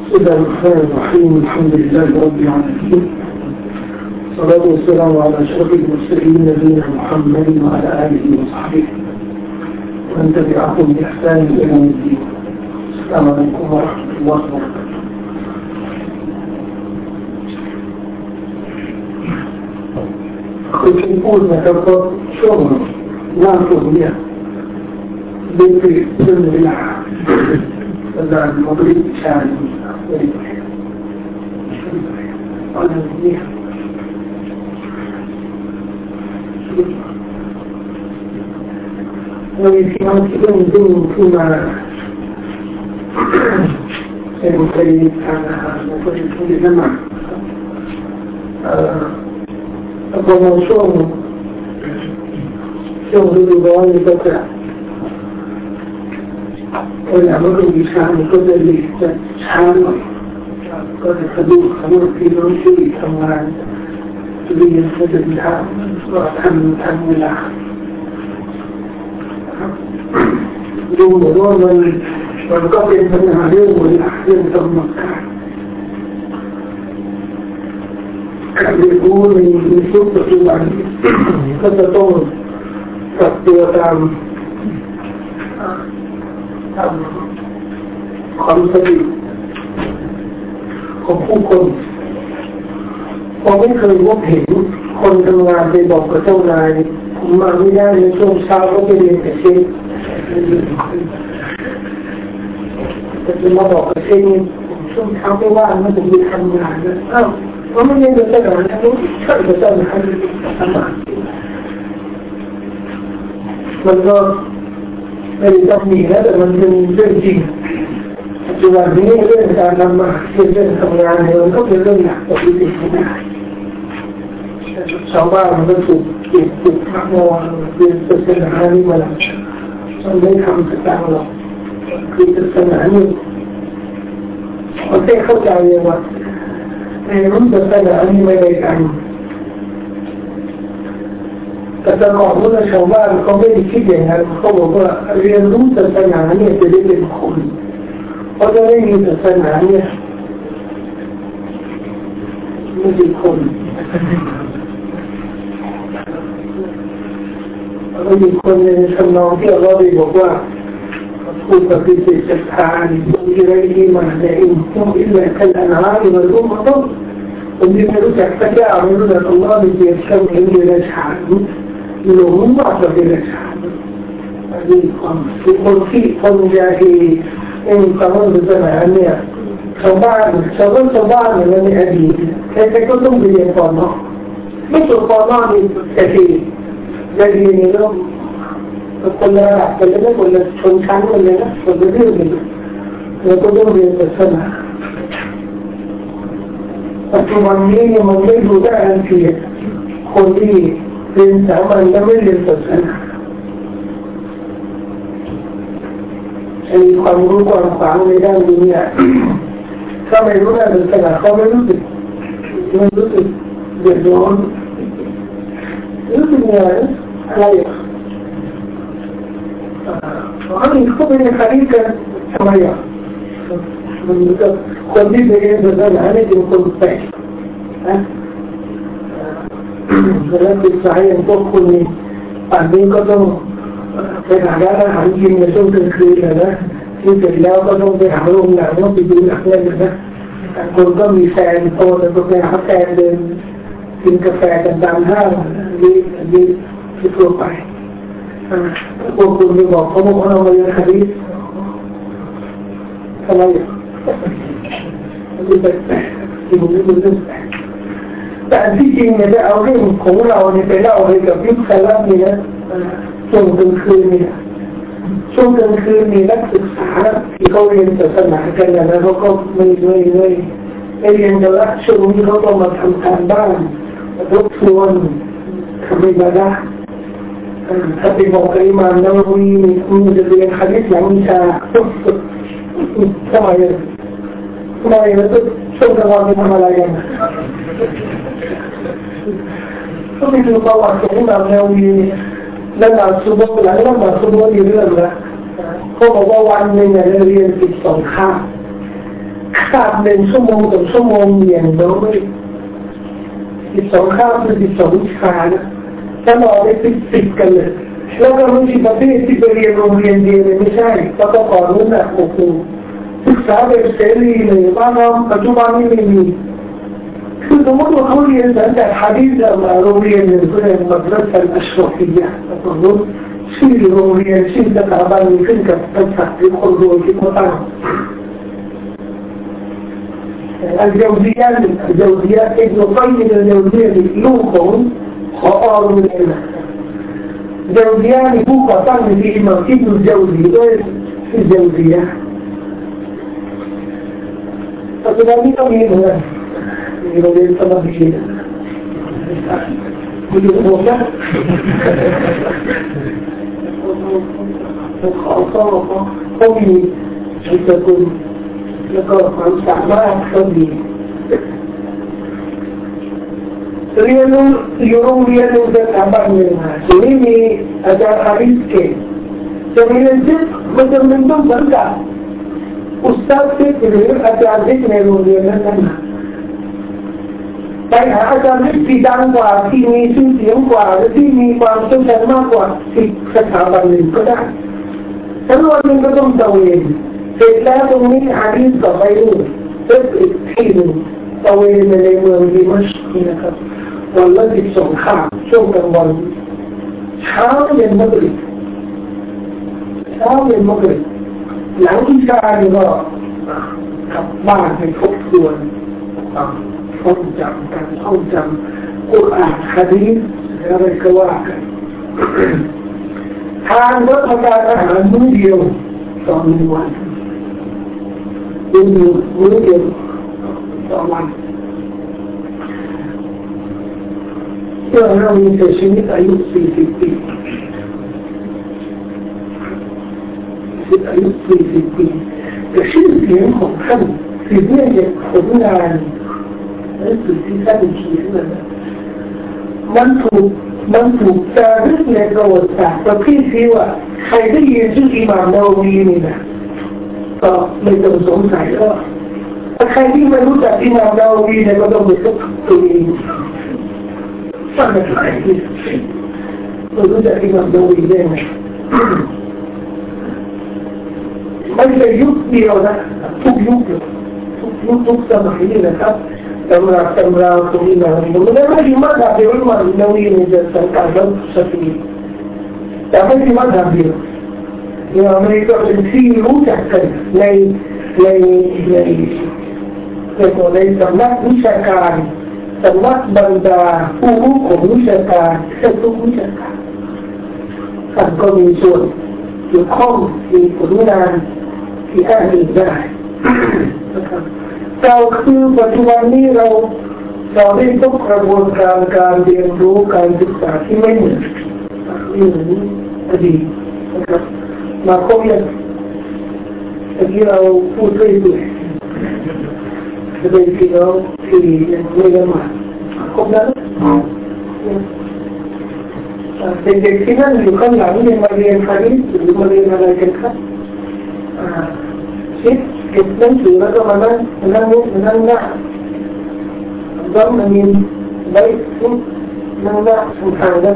بسم الله الرحمن الرحيم الحمد لله رب العالمين والصلاة والسلام على أشرف المرسلين نبينا محمد وعلى آله وصحبه ومن تبعهم بإحسان إلى يوم الدين. السلام عليكم ورحمة الله وبركاته.คือที่พูดนะครับก็ช่วงหน้าฝนเนี่ยได้เปลี่ยนเรื่องเวลาการมองดิชาลีตอนนี้เรามีที่มาที่เรื่องที่มาเป็นบริการอาหารและบริการน้ำมันพอมาช่วงฤดูร้อนก็จะเวลามันก็มีช้ามันก็จะรีบจะช้าหน่อยก็จะสะดุดสำหรับพี่น้องที่ทำงานเรียนก็จะทำก็ทันเวลาดูเหมือนว่ามันก็เป็นปัญหาเรื่องเวลาเรื่องกำหนดการเรียนรู้ในยุคปัจจุบันก็จะต้องปรับตัวตามความสะดวกของผู้คนผมไม่เคยพบเห็นคนทำงานไปบอกกับเจ้านายผมมาไม่ได้ในช่วงเช้าก็ไปเรียนกับเชฟแต่จะมาบอกกับเชฟผมช่วงเช้าไม่ว่างนะผมไปทำงานนะอ้าวเพราะไม่เรียนกับเจ้านายนะรู้ใช่กับเจ้านายทำงานมันก็ไม่ได้ต้องมีนะแต่มันเป็นเรื่องจริงปัจจุบันนี้เรื่องการทำมาเรื่องทำงานเนี่ยมันก็เป็นเรื่องหนักต่อชีวิตของเราชาวบ้านมันก็ถูกพักงอนเป็นศาสนานี่มาแล้วมันไม่ทำต่างหรอกคือศาสนานี่มันได้เข้าใจเลยว่าในรุ่นศาสนานี่ไม่ได้กันแต่ตลอดเมื่อชาวบ้านเขาไม่ได้คิดอย่างนั้นเขาบอกว่าเรียนรู้ศาสนาเนี่ยจะได้เป็นคนเพราะถ้าไม่มีศาสนาเนี่ยไม่เป็นคนแล้วมีคนในทำนองที่เราได้บอกว่าผู้ปฏิเสธศรัทธาคนที่ไร้ที่มาในอินทรีย์และขันธ์อาหารมันรู้มาต้องคนที่ไม่รู้จักพระเจ้าไม่รู้จักอัลลอฮ์ไม่เกี่ยวกับเรื่องเดรัจฉานหลงมากกว่าเดรัจฉานนี่ความคนที่คนยาฮีเองคำว่าศาสนาเนี่ยชาวบ้านเนี่ยในอดีตใครๆก็ต้องเรียนก่อนเนาะไม่จบก่อนเนาะนี่แต่ที่ยาฮีนี่ก็คนละระดับคนละคนละชนชั้นกันเลยนะคนละเรื่องเลยแล้วก็ต้องเรียนศาสนาปัจจุบันนี้เนี่ยมันไม่ดูได้อันเพียงคนที่เรียนสามัญและไม่เรียนศาสนามีความรู้ความฝังในด้านนี้เนี่ยถ้าไม่รู้ด้านศาสนาเขาไม่รู้สึกเดือดร้อนรู้สึกอะไรอันนี้เขาเป็นใครกันทำไมอ่ะมันก็คนที่เรียนศาสนาเนี่ยเป็นคนแปลกนะแล้วศึกษาอย่างพวกคุณนี่ป่านนี้ก็ต้องไปหาร้านอาหารกินในช่วงกลางคืนนะที่เสร็จแล้วก็ต้องไปหาโรงหนังต้องไปดูหนังเล่นนะคนก็มีแฟนโตแต่ก็ไปหาแฟนเดินกินกาแฟกันตามห้างนี่ที่ทั่วไปพวกคุณไปบอกเขาบอกว่าเรามาเรียนฮะดีษอะไรมันเป็นแปลกที่มันเป็นเรื่องแปลกแต่ที่จริงเนี่ยจะเอาเรื่องของเราเนี่ยไปเล่าให้กับยุคสลับนี่นะช่วงกลางคืนเนี่ยช่วงกลางคืนมีนักศึกษาที่เขาเรียนศาสนากันนะเขาก็ไม่เรียนกันละช่วงนี้เขาต้องมาทำการบ้านทบทวนทำอิบาดะห์ถ้าไปบอกกับอิหม่ามนาวัวีมีจะเรียนหะดีษหลังอิชาทำไมแล้วช่วงกลางวันทำอะไรกันก็ไปดูประวัติของอิหม่ามนาวัวีแล้วหลังซุบฮ์หลังละหมาดซุบฮ์อยู่เรื่องละเขาบอกว่าวันหนึ่งเนี่ยเรียน12 คาบขาด1 ชั่วโมง2 ชั่วโมงอย่างน้อย12 คาบหรือ12 วิชานะถ้าเราได้ติดกันเลยแล้วก็ไม่ใช่ประเภทที่ไปเรียนโรงเรียนเดียวเลยไม่ใช่ก็ต้องก่อนนู้นนะโอ้โหศึกษาแบบเสรีเลยบ้านเราปัจจุบันนี้ไม่มีคือสมมติว่าเขาเรียนตั้งแต่ฮะดีษมาโรงเรียนหนึ่งก็เรียนมัดรัสอัชรอฟียะตรงนู้นชื่อโรงเรียนชื่อสถาบันขึ้นกับบริษัทที่คนรวยที่เขาตั้งالجوزية ابن قيم الجوزية لوكم خطار من جوزية بوكا طن في إمام ابن الجوزي في الجوزية فكذا مين هنا يقول لي طبعا بشيء يقول لي الخاصة قوي تكونแล้วก็ความสามารถก็ดีเรียนอยู่โรงเรียนสถาบันหนึ่งที่ไม่มีอาจารย์ฮาริสเก่งจะเรียนจิตมันจะเป็นต้องสังกัดอุตสาหจิตหรืออาจารย์จิตในโรงเรียนนั้นไปหาอาจารย์ที่ดังกว่าที่มีชื่อเสียงกว่าและที่มีความเชี่ยวชาญมากกว่าที่สถาบันหนึ่งก็ได้แต่วันนึงก็ต้องตระเวนเสร็จแล้วตรงนี้ฮะดีษต่อไปนู่นอีกที่หนึ่งตระเวนในเมืองดิมัชก์นี่นะครับวันละ12 คาบช่วงกลางวันเช้าเย็นมักริบหลังอิชาเนี่ยก็กลับบ้านให้ทบทวนท่องจำกุรอานฮะดีษอะไรก็ว่ากันทานรับประทานอาหารมื้อเดียวต่อ1 วันมื้อเดียวต่อวันเมื่อเรามีแต่ชีวิตอายุ40 ปีแต่ชื่อเสียงของท่านที่เรียกจากผลงานและสิ่งที่ท่านเขียนมันถูกจารึกในประวัติศาสตร์ประเภทที่ว่าใครได้ยินชื่ออิหม่ามนาวัวีนี่นะก็ไม่ต้องสงสัยว่าถ้าใครที่ไม่รู้จักอิหม่ามนาวัวีเนี่ยก็ต้องไปทุกตัวเองฟังไม่ได้ไม่รู้จักอิหม่ามนาวัวีได้ไหมไม่ใช่ยุคเดียวนะทุกยุคทุกสมัยนี่นะครับตำราตรงนี้นะมันไม่ได้มาจากเรื่องมันนาวัวีในสังกัดแล้วสักทีแต่ไม่ได้มาจากเรื่องอย่างอเมริกาเป็นที่รู้จักกันในสำนักวิชาการสำนักบรรดาผู้รู้ของวิชาการแค่ทุกวิชาการท่านก็มีส่วนเกี่ยวข้องมีผลงานที่อ้างอิงได้เราคือปัจจุบันนี้เราได้พบกระบวนการเรียนรู้การศึกษาที่ไม่เหมือนอดีตนะครับมาครบยังที่เราพูดเรื่อยๆจะเป็นพี่น้องที่ไม่ละหมาดครบแล้วเด็กๆที่นั่งอยู่ข้างหลังยังมาเรียนฮะดีษหรือมาเรียนอะไรกันครับคิดเก็บหนังสือแล้วก็มานั่งหน้าต้องมาเรียนไว้นั่งหน้าทางได้ไหม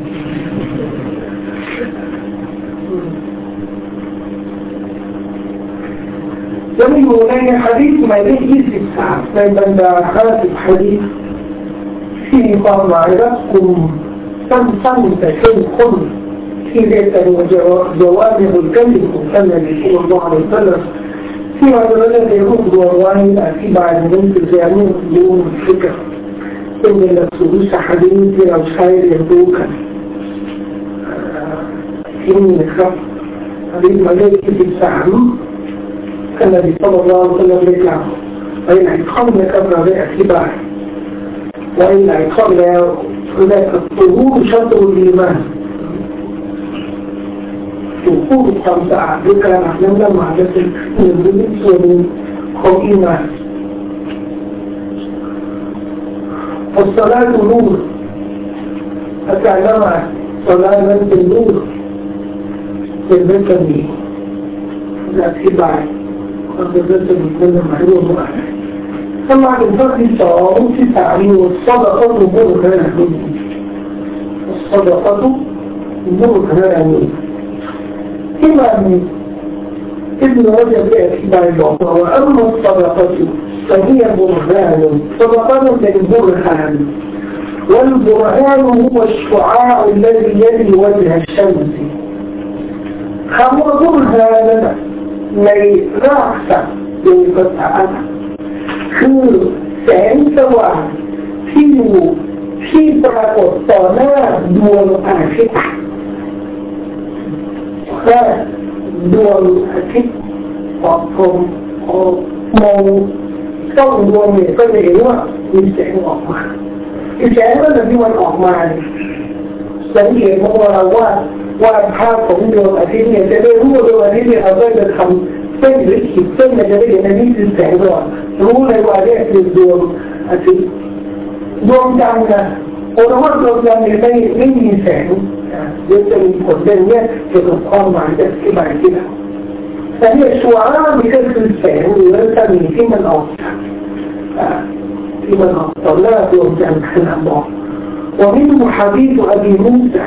จะมีอยู่ในฮะดีษหมายเลข23ในบรรดา50ฮะดีษที่มีความหมายรัดกุมสั้นแต่เข้มข้นที่เรียกกันว่าจาวามิอุลกัลิมของท่านนบีศ็อลลัลลอฮุอะลัยฮิวะซัลลัมที่เราจะได้รูปรวมไว้อธิบายในหนังสือจามิอุลอูมฟิกห์เป็นหลักสูตรฮะดีษที่เราใช้เรียนรู้กันที่นี่นะครับฮะดีษหมายเลข23ท่านนบีศ็อลลัลลอฮุอะลัยฮิวะซัลลัมได้กล่าวไว้หลายข้อนะครับเราได้อธิบายไว้หลายข้อแล้วเรียกว่าตัวชัตรุลีมาตัวความสะอาดด้วยการอาบน้ำละหมาดเป็นหนึ่งในส่วนของอีมานอัสสลาตุนูรอาการละหมาดศาลานั้นเป็นนูรเป็นเรื่องนี้อธิบายมันจะเป็นมันหมายรวมว่าถ้ามาถึงข้อที่สองที่สามอยู่สอดก็ถูกบุรุษขนาดนี้สอดก็ถูกบุรุษขนาดนี้ที่มันابن رجب اعتبار العمر وأما الصدقة فهي برهان صدقة للبرهان والبرهان هو الشعاع الذي يلي وجه الشمس خمر برهان لرأس لفتحةคือแสงสว่างที่ปรากฏต่อหน้าดวงอาทิตย์และดวงอาทิตย์ออกพรมมองต้องดวงเนี่ยก็จะเห็นว่ามีแสงออกมาแสงนั่นแหละที่มันออกมาสังเกตของเราว่าภาพของดวงอาทิตย์เนี่ยจะได้รู้ว่าดวงอาทิตย์เนี่ยเราจะทำเส้นหรือขีดเส้นมันจะได้เห็นอันนี้คือแสงสว่างรู้เลยว่าเนี่ยคือดวงอาทิตย์ดวงจันทร์นะโอ้ถ้าดวงจันทร์เนี่ยไม่มีแสงเดี๋ยวจะมีผลเป็นเนี่ยเกี่ยวกับความหมายจะอธิบายที่แล้วแต่เนี่ยชัวร์มันก็คือแสงหรือสนิมที่มันออกต่อหน้าดวงจันทร์ขณะบอกومنه حديث أبي موسى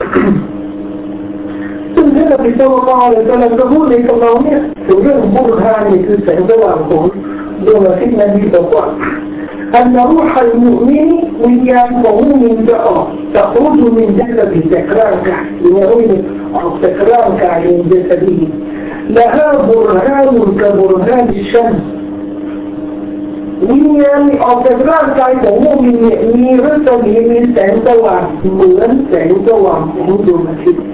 ซึ่งท่านนบีศ็อลลัลลอฮุอะลัยฮิวะซัลลัมก็พูดในคำนองนี้ถึงเรื่องบุรฮานนี่คือแสงสว่างของดวงอาทิตย์นบีบอกว่าأن روح المؤمن ويان ومؤمن تخرج من جسده تكرارك لنعوين أو تكرارك من جسده لها برهان كبرهان الشمس ويان أو تكرارك ومؤمنมีรัศมีมีแสงสว่างเหมือนแสงสว่างของดวงอาทิตย์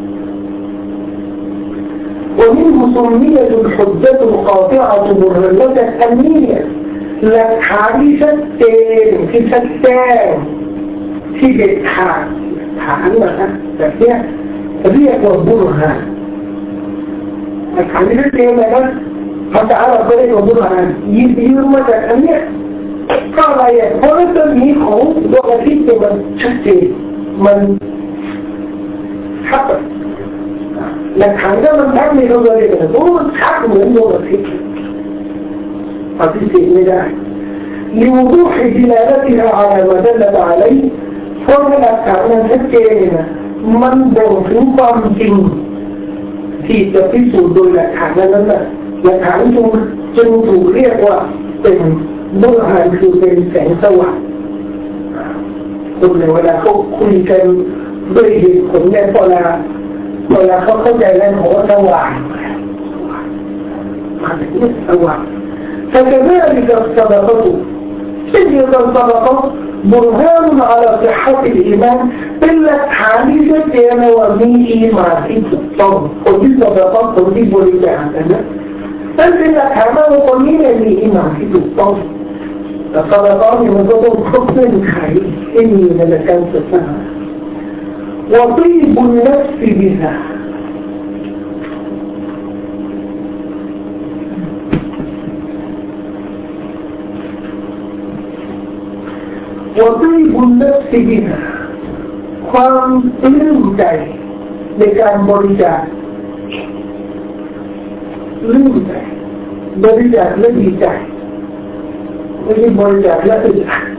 ومنه سمية الحجة القاطعة برهنة الأمنيةหลักฐานที่ชัดเจนที่ชัดแจ้งที่เด็ดขาดฐานนะแบบเนี้ยเรียกว่าบุรหะหลักฐานที่ชัดเจนเลยนะภาษาเราก็เรียกว่าบุรหะยืมมาจากอันเนี้ยก็อะไรอ่ะเพราะรัศมีของดวงอาทิตย์มันชัดเจนมันชัดหลักฐานก็มันชัดในเราเลยแต่มันชัดเหมือนดวงอาทิตย์ปฏิเสธไม่ได้ لوضوح دلالتها على ما دلت عليه เพราะหลักฐานนั้นชัดเจนนะมันบ่งถึงความจริงที่จะพิสูจน์โดยหลักฐานนั้นน่ะหลักฐานจึงถูกเรียกว่าเป็นบุรหานคือเป็นแสงสว่างคนในเวลาเขาคุยกันด้วยเหตุผลเนี่ยเวลาเขาเข้าใจแล้วเขาสว่างมาถึงสว่างفكذلك الصدقة تجد الصدقة برهان على صحة الإيمان إلا حالية ومن إيمان الصوم وفي الصدقات تجيب لجهتنا فإلا كمان قليلا من إيمان الصوم الصدقات يمضون حكم خير إني لكان تسنى وطيب النفس بها وطيب النفس بها ความปลื้มใจในการบริจาคปลื้มใจบริจาคและดีใจไม่ใช่บริจาคและอึดอัด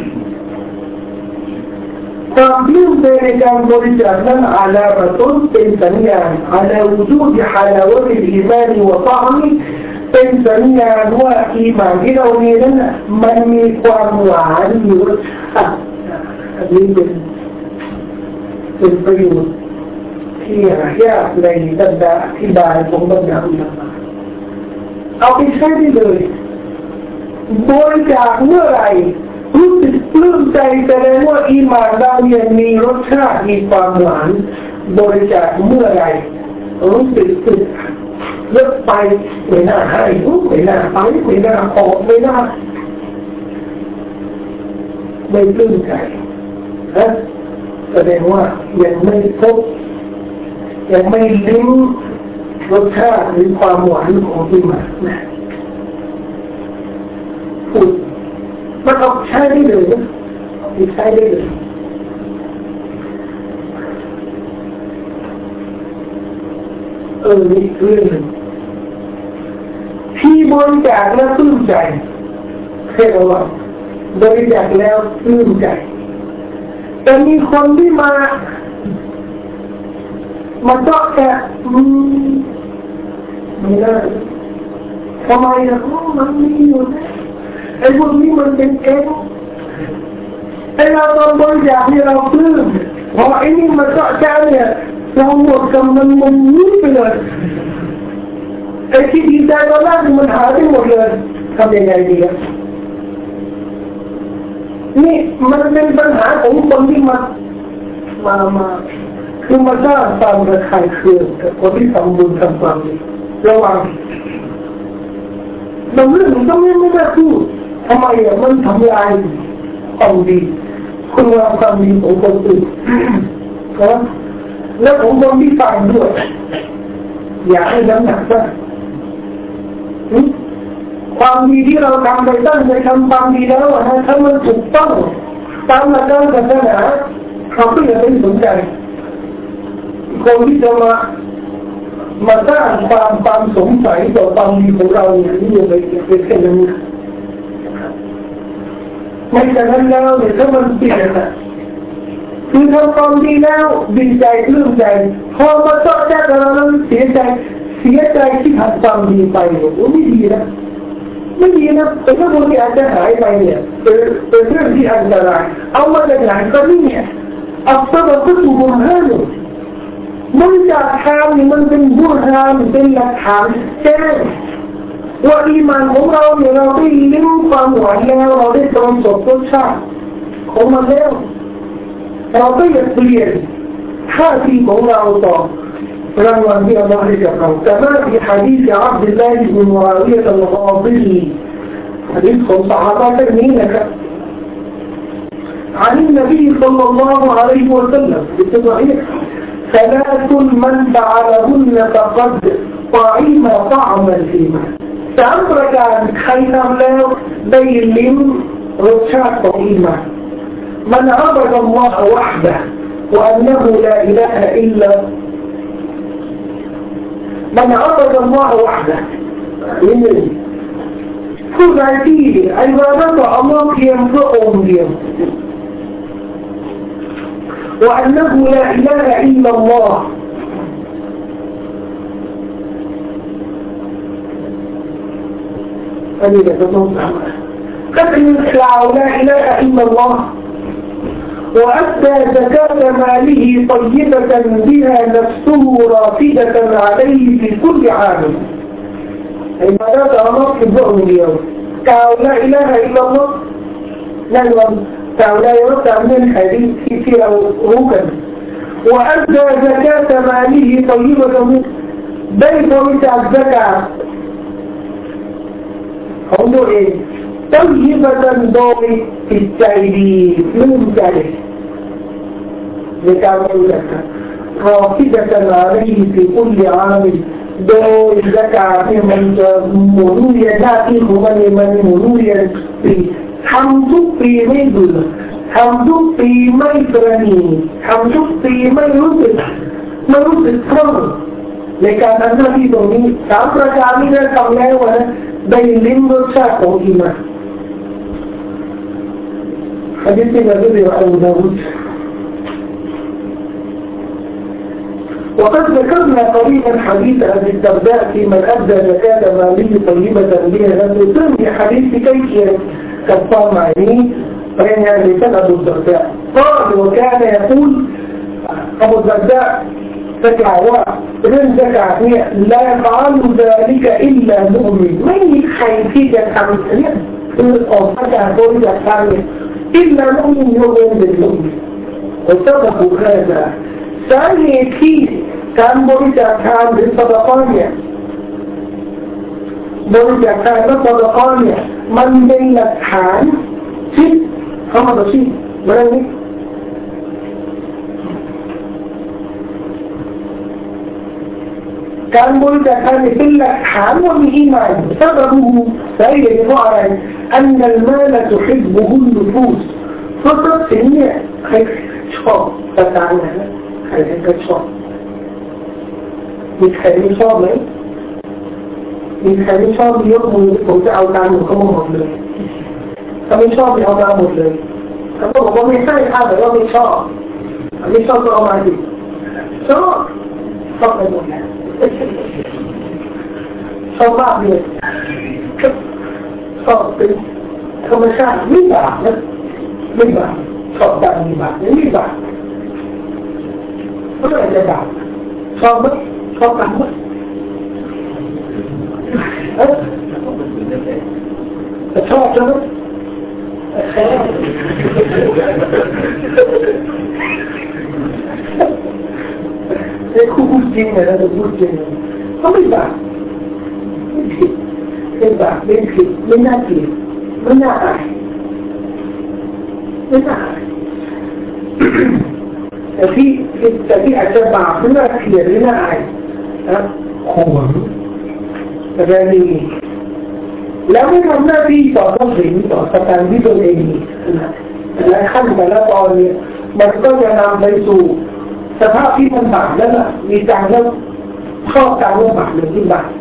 ความปลื้มใจในการบริจาคนั้นอาลาบะตุนเป็นสัญญาณอาลาวุจูดฮาลาวะติลอีมานวะตะอมิเป็นสัญญาณว่าอีหม่านที่เรามีนั้นมันมีความหวานมีรสชาติอันนี้เป็นประโยชน์ที่หายากในบรรดาอธิบายของบรรดาอุลามะเอาไปใช้ได้เลยบริจาคเมื่อไหร่รู้สึกปลื้มใจแสดงว่าอีหม่านเรายังมีรสชาติมีความหวานบริจาคเมื่อไหร่รู้สึกอึดอัดเลิกไปไม่น่าให้ไม่น่าไปไม่น่าออกไม่น่าไม่ปลื้มใจนะแสดงว่ายังไม่พบยังไม่ลิ้มรสชาติหรือความหวานของที่มานะพูดมันเอาใช้ได้เลยนะใช้ได้เลยนี่เรื่องหนึ่งที่บริจาคแล้วปลื้มใจเรียกว่าบริจาคแล้วปลื้มใจแต่มีคนที่มาเจาะแกไม่ได้ทำไมอ่ะมันมีอยู่นะไอ้พวกนี้มันเป็นเองไอ้เราตอนบริจาคที่เราปลื้มพอไอ้นี่มาเจาะแกเนี่ยเราหมดกำลังมันยิ้มไปเลยไอ้ที่ดีใจตอนแรกมันหายไปหมดเลยทำยังไงดีอ่ะนี่มันเป็นปัญหาของคนที่มาคือมาสร้างความระคายเคืองกับคนที่ทำบุญทำความดีระวังบางเรื่องมันก็ไม่ได้พูดทำไมอ่ะมันทำลายความดีคุณงามความดีของคนอื่นนะแล้วของคนที่ฟังด้วยอยากให้น้ำหนักว่าความดีที่เราทำไปตั้งใจทำความดีแล้วนะถ้ามันถูกต้องตามหลักการศาสนาเขาก็อย่าไปสนใจคนที่จะมาสร้างความสงสัยต่อความดีของเราเนี่ยนี่อย่าไปแค่นั้นไม่แต่นั้นแล้วเนี่ยถ้ามันเปลี่ยนนะคือทำความดีแล้วดีใจปลื้มใจพอมาเจาะแจ๊กเราแล้วเสียใจที่ทำความดีไปเนี่ยไม่ดีนะไม่ดีนะเป็นเรื่องที่อาจจะหายไปเนี่ยเป็นเรื่องที่อันตรายเอามาจากไหนก็นี่เนี่ยเอาซะเราก็ถูกบุญให้มันจากทางนี่มันเป็นบุญทางเป็นหลักฐานแจ้งว่าอีหม่านของเราเนี่ยเราได้ลิ้มความหวานแล้วเราได้ตรวจสอบรสชาติของมันแล้วเราก็อย่าเปลี่ยนท่าทีของเราต่อรางวัลที่อัลลอฮฺให้กับเราแต่เมื่อที่ฮะดีษอับดุลลาฮิบินมุอาวิยะห์อัลลอฮฺบิฮิฮะดีษของซอฮาบะห์ท่านนี้นะครับعن النبي صلى الله عليه وسلم بالصحيح ثلاث من فعلهن فقد طعم طعم الإيمان สามประการใครทำแล้วได้ลิ้มรสชาติของอีหม่านمن عبد الله وحده وأنه لا إله إلا من عبد الله وحدهผู้ใดที่อิบาดะห์ต่ออัลเลาะห์เพียงพระองค์เดียวوأنه لا إله إلا الله هذه تتوقع قبل الكلاو لا إله إلا الله وأدى زكاة ماله طيبة بها نفسه رافدة عليه في كل عام عبادات الله في الظهر اليوم كلاو لا إله إلا الله نعم كلاو لا يرتع من الحديث في روكا وأدى زكاة ماله طيبة بيت ومتع الزكاة قولوا إيه طيبة دوري في التعيدين من ذلك ذكاء رافدة عليه في كل عام دور ذكاء من منوية ذاتي من منويةทำทุกปีไม่เบื่อทำทุกปีไม่ประณีทำทุกปีไม่รู้สึกเพลิดในการทำหน้าที่ตรงนี้สามประการนี้ได้ทำแล้วนะได้ลิ้มรสชาติของอีหม่านحديث النبي أبو داود وقد ذكرنا قريبا حديث أبي الدرداء في من أدى زكاة ماله طيبة بها نفسه في حديث كيف كفار معي فإن هذا أبو الدرداء قال وكان يقول أبو الدرداء زكاة إذن زكاة لا يفعل ذلك إلا مؤمن من يخيفيك الحمد زكاة إلا مؤمن يؤمن بالمؤمن وصدقوا هذا ثاني كيس كان برجع كان بالصدقانية برجع كان بالصدقانية من بين الحال شيء هذا شيء ملاني كان برجع كان بالحال وبإيمان سببه سيد معرض أن المال تحبه النفوس فقط سنية خير شخص فتعالى خير شخص متخيل شخص มีใครไม่ชอบยกมือผมจะเอาตามหนูเขาหมดเลยถ้าไม่ชอบเอามาหมดเลยเขาบอกว่าไม่ใช่ค่ะแต่ว่าไม่ชอบไม่ชอบก็เอามาดิชอบไปหมดแล้วชอบมากเลยชอบเป็นธรรมชาติไม่บาปนะไม่บาปชอบดังไม่บาปไม่บาปก็เลยจะบาปชอบไหมชอบกันไหมชอบใช่ไหมไอ้คู่จริงเนี่ยนะคู่จริงเขาไม่บาปไม่บาปไม่ผิดไม่น่าเกลียดไม่น่าอายไม่น่าอายแต่ที่อาจจะบาปไม่น่าเกลียดไม่น่าอายนะหวงแต่แรงดีแล้วไม่ทำหน้าที่ต่อทรัพย์สินต่อสถานที่ตัวเองนะและขั้นแต่ละตอนเนี่ยมันก็จะนำไปสู่สภาพที่มันบาปแล้วล่ะมีการเริ่มชอบการว่าบาปหรือที่บาป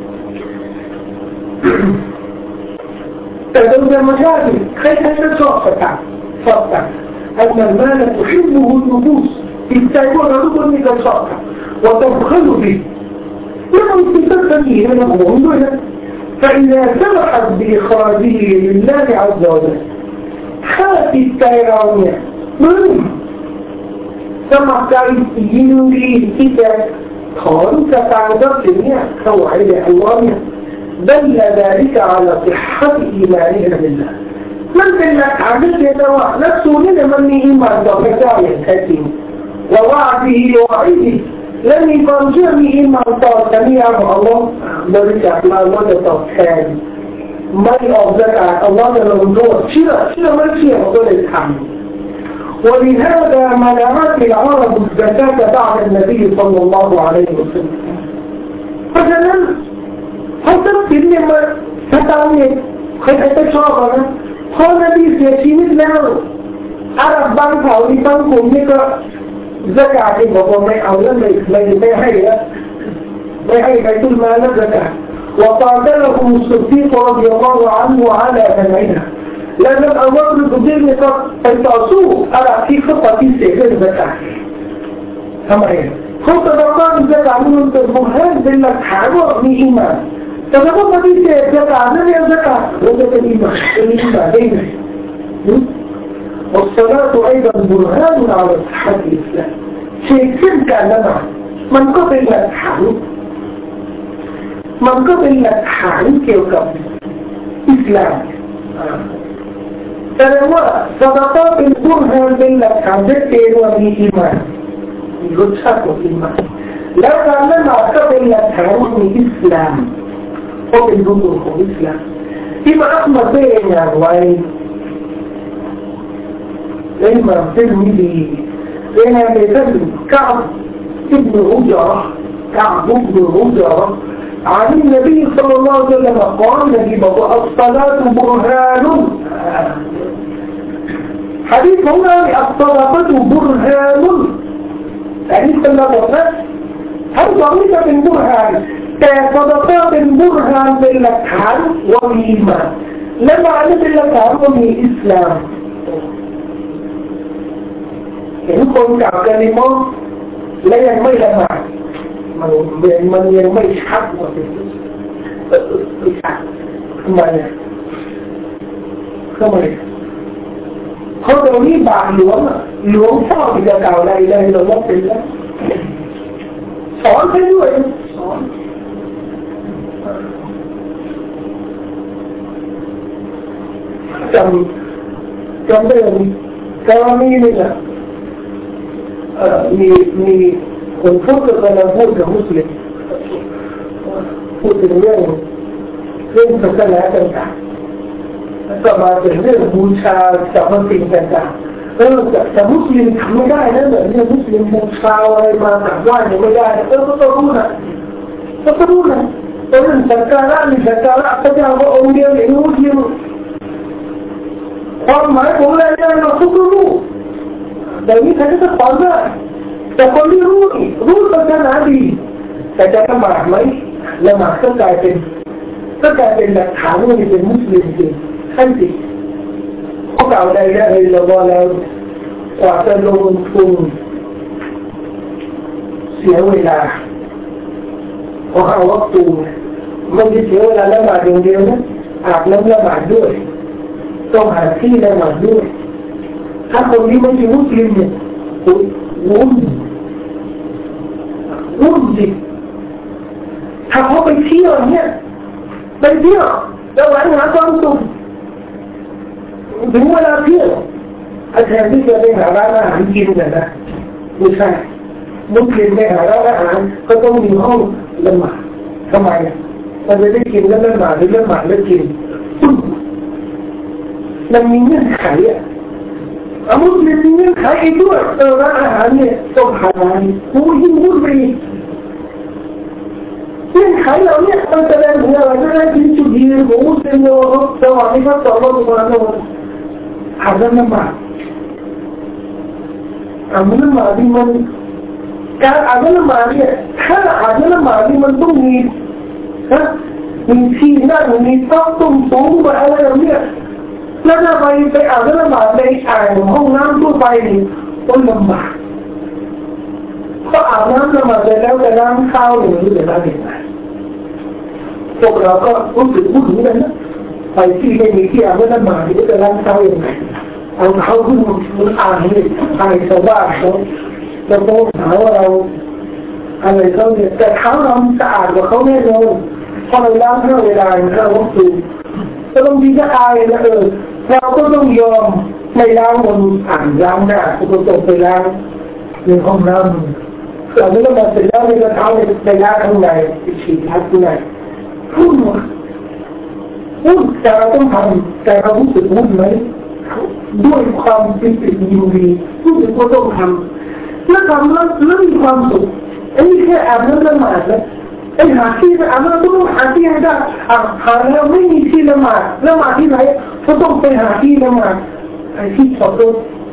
แต่โดยธรรมชาติใครๆก็ชอบสถานชอบกันอันนั้นมาแล้วขึ้นดูดูจิตใจพวกเราทุกคนมีการชอบกันว่าต้องขึ้นดูดิแล้วมันเป็นตั้งแต่นี้นะหวงด้วยนะ فإذا سمحت بإخراجه لله عز وجل خالت التيرانية من سمحت ينوي كتاب خالت تعذب جميع توحيد الله دل ذلك على صحة إيمانها بالله من بالله عمل يدوى نفسه لنا من إيمان ضفتايا كثير ووعده وعيده لم يكن جميع ما طال جميعا الله برجع ما الله تطهر ما يأذك الله لنظر شيء ما شيء أقول الحمد ولهذا منعت العرب الزكاة بعد النبي صلى الله عليه وسلم فجأة حتى لما تتعلم خير تشابه قال النبي سيشيد له عرب بانك أو لبانكم نكا زكاةบอกไม่เอาแล้วไม่ให้แล้วไม่ให้ไปตุลมาแล้วزكاة وقاتلهم الصديق رضي الله عنه على منعها لأن الأمر الصديقไปต่อสู้อะไรที่เขาปฏิเสธเรื่องزكاةทำไมเขาจะต้องการزكاةมันเป็นบุญให้เป็นหลักฐานว่ามีอีหม่านแต่ถ้าเขาปฏิเสธزكاةนั่นเองزكاةเราจะเป็นอีหม่านได้ไงوالصلاة أيضا برهان على صحة الإسلام شيء كنت لنا من قبل الحال كيوكب إسلام فلما صدقات البرهان بالله ذكر وفي إيمان يرشد إيمان لو كان لنا قبل الحال إسلام قبل الظهور إسلام فيما أخمر بينا وعين لما تلميذي لما يتسم كعب ابن عجرة عن النبي صلى الله عليه وسلم قال النبي بطاء الصلاة برهان حديث هنا الصلاة برهان حديث الله هل ضميت من برهان كصدقات برهان باللكحان والإيمان لما علم اللكحان والإسلامเห็นคนกล่าวกันในมองและยังไม่ละหมาดมันยังไม่ชัดว่าเป็นไม่ชัดทำไมเขาตรงนี้บาปหลวงพ่อที่จะกล่าวอะไรเลยเราว่าเป็นแล้วสอนไปด้วยสอนจำได้กรณีนี่แหละมีคนพูดกับมุสลิมพูดถึงเรื่องศาสนาต่างๆแล้วก็มาถึงเรื่องบูชาสรรพสิ่งต่างๆแต่มุสลิมทำไม่ได้นะแบบนี้มุสลิมบูชาอะไรมากราบไหว้ไม่ได้ก็ต้องรู้นะเรื่องสักการะพระเจ้าพระองค์เดียวอย่างมุสลิมความหมายของอะไรเราทุกรู้แต่นี่ใครจะสอนได้แต่คนที่รู้ศาสนาดีแต่จะละหมาดไหมละหมาดก็กลายเป็นก็กลายเป็นหลักฐานว่านี่เป็นมุสลิมจริงขั้นสิเขากล่าวได้เลยเราบอกแล้วกว่าจะลงทุนเสียเวลาพอเอาวัตถุมันจะเสียเวลาละหมาดอย่างเดียวนะอาบน้ำละหมาดด้วยต้องหาที่ละหมาดด้วยถ้าคนที่ไม่ใช่มุสลิมเนี่ยวุ่นสิถ้าเขาไปเที่ยวเนี่ยไปเที่ยวแล้วหวังหาความสุขถึงเวลาเที่ยวอาจารย์ที่จะไปหาร้านอาหารกินนะไม่ใช่มุสลิมไปหาร้านอาหารก็ต้องมีห้องละหมาดทำไมมันจะได้กินแล้วละหมาดหรือละหมาดแล้วกินมันมีเงื่อนไขมุสลิมมีเงื่อนไขอีกด้วยร้านอาหารเนี่ยต้องหาร้านผู้ยิ่งวุ่นไปเงื่อนไขเหล่านี้มันแสดงถึงอะไรก็ได้ที่จุดยืนของมุสลิมเราสวรรค์ที่เขาสอนเรามาโน่นอาบน้ำมาอาบน้ำมาที่มันการอาบน้ำมาเนี่ยถ้าอาบน้ำมาที่มันต้องมีที่นั่งมีโต๊ะตุ้มสูงอะไรแบบนี้แล้วถ้าไปอาบน้ำมาในอ่างห้องน้ำทั่วไปนี่ต้องลำบากก็อาบน้ำมาไปแล้วแต่น้ำเข้าหรือจะน้ำเย็นพวกเราก็รู้สึกวุ่นเหมือนกันนะไปที่ไม่มีที่อาบน้ำมาที่จะน้ำเข้าอย่างไรเอาเขาขึ้นมันอ่านนี่อ่านชาวบ้านเขาเราต้องหาว่าเราอะไรเขาเนี่ยแต่เขาเราสะอาดกว่าเขาแน่นอนพอเราล้างเท่าเวลาเราวัตถุก็ต้องดีจะอายนะเราก็ต้องยอมไม่ล้างบนอ่างล้างหน้าก็ต้องไปล้างในห้องน้ำเราไม่ต้องมาเสร็จแล้วในกระทะไปล้างข้างในฉีดทับข้างในวุ่นแต่เราต้องทำแต่เรารู้สึกวุ่นไหมด้วยความเป็นสิ่งยินดีรู้สึกว่าต้องทำแล้วทำแล้วมีความสุขไอ้แค่อาบน้ำละหมาดนะไอ้หาที่อาบน้ำต้องหาที่ให้ได้หาแล้วไม่มีที่ละหมาดที่ไหนก็ต้องไปหาที่ละหมาดไอ้ที่จอดรถ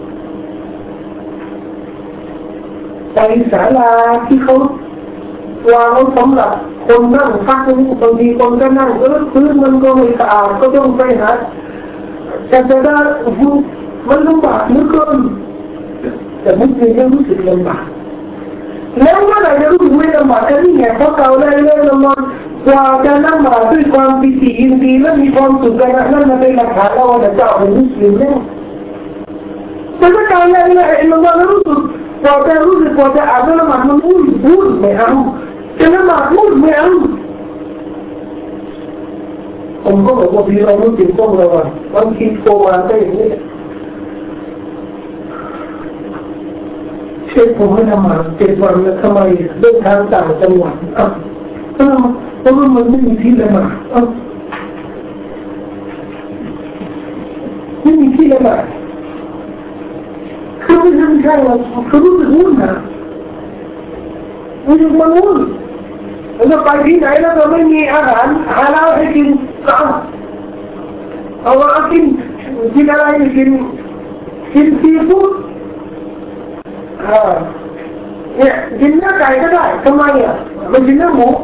ไปศาลาที่เขาวางไว้สำหรับคนนั่งพักนี่บางทีคนก็นั่งพื้นมันก็ไม่สะอาดก็ต้องไปหาจะได้มันลำบากเหลือเกินแต่มุสลิมยังรู้สึกลำบากแล้วเมื่อไหร่จะรู้สึกไม่ลำบากกันนี่ไงเพราะเราได้เริ่มละมันกว่าจะนั่งมาด้วยความปิติยินดีและมีความสุขกันนั่นมันเป็นหลักฐานว่าจะเจ้าเป็นมุสลิมแล้วแต่ถ้าการละละมันรู้สึกพอจะรู้สึกพอจะอ่านละหมาดมันวุ่นไม่เอาจะละหมาดวุ่นไม่เอาผมก็บอกว่าพี่เราไม่จริงต้องระวังบางทีโทรมาได้อย่างนี้เช่นผมไม่ละหมาด7 วันแล้วทำไมเดินทางต่างจังหวัดเพราะว่ามันไม่มีที่ละหมาดไม่มีที่ละหมาดคือไม่ใช่ว่าคือรู้สึกวุ่นนะรู้สึกมันวุ่นแล้วจะไปที่ไหนแล้วก็ไม่มีอาหารหาแล้วให้กินเอาว่ากินอะไรกินซีฟู้ดเนี่ยกินเนื้อไก่ก็ได้ทำไมไม่กินเนื้อหมู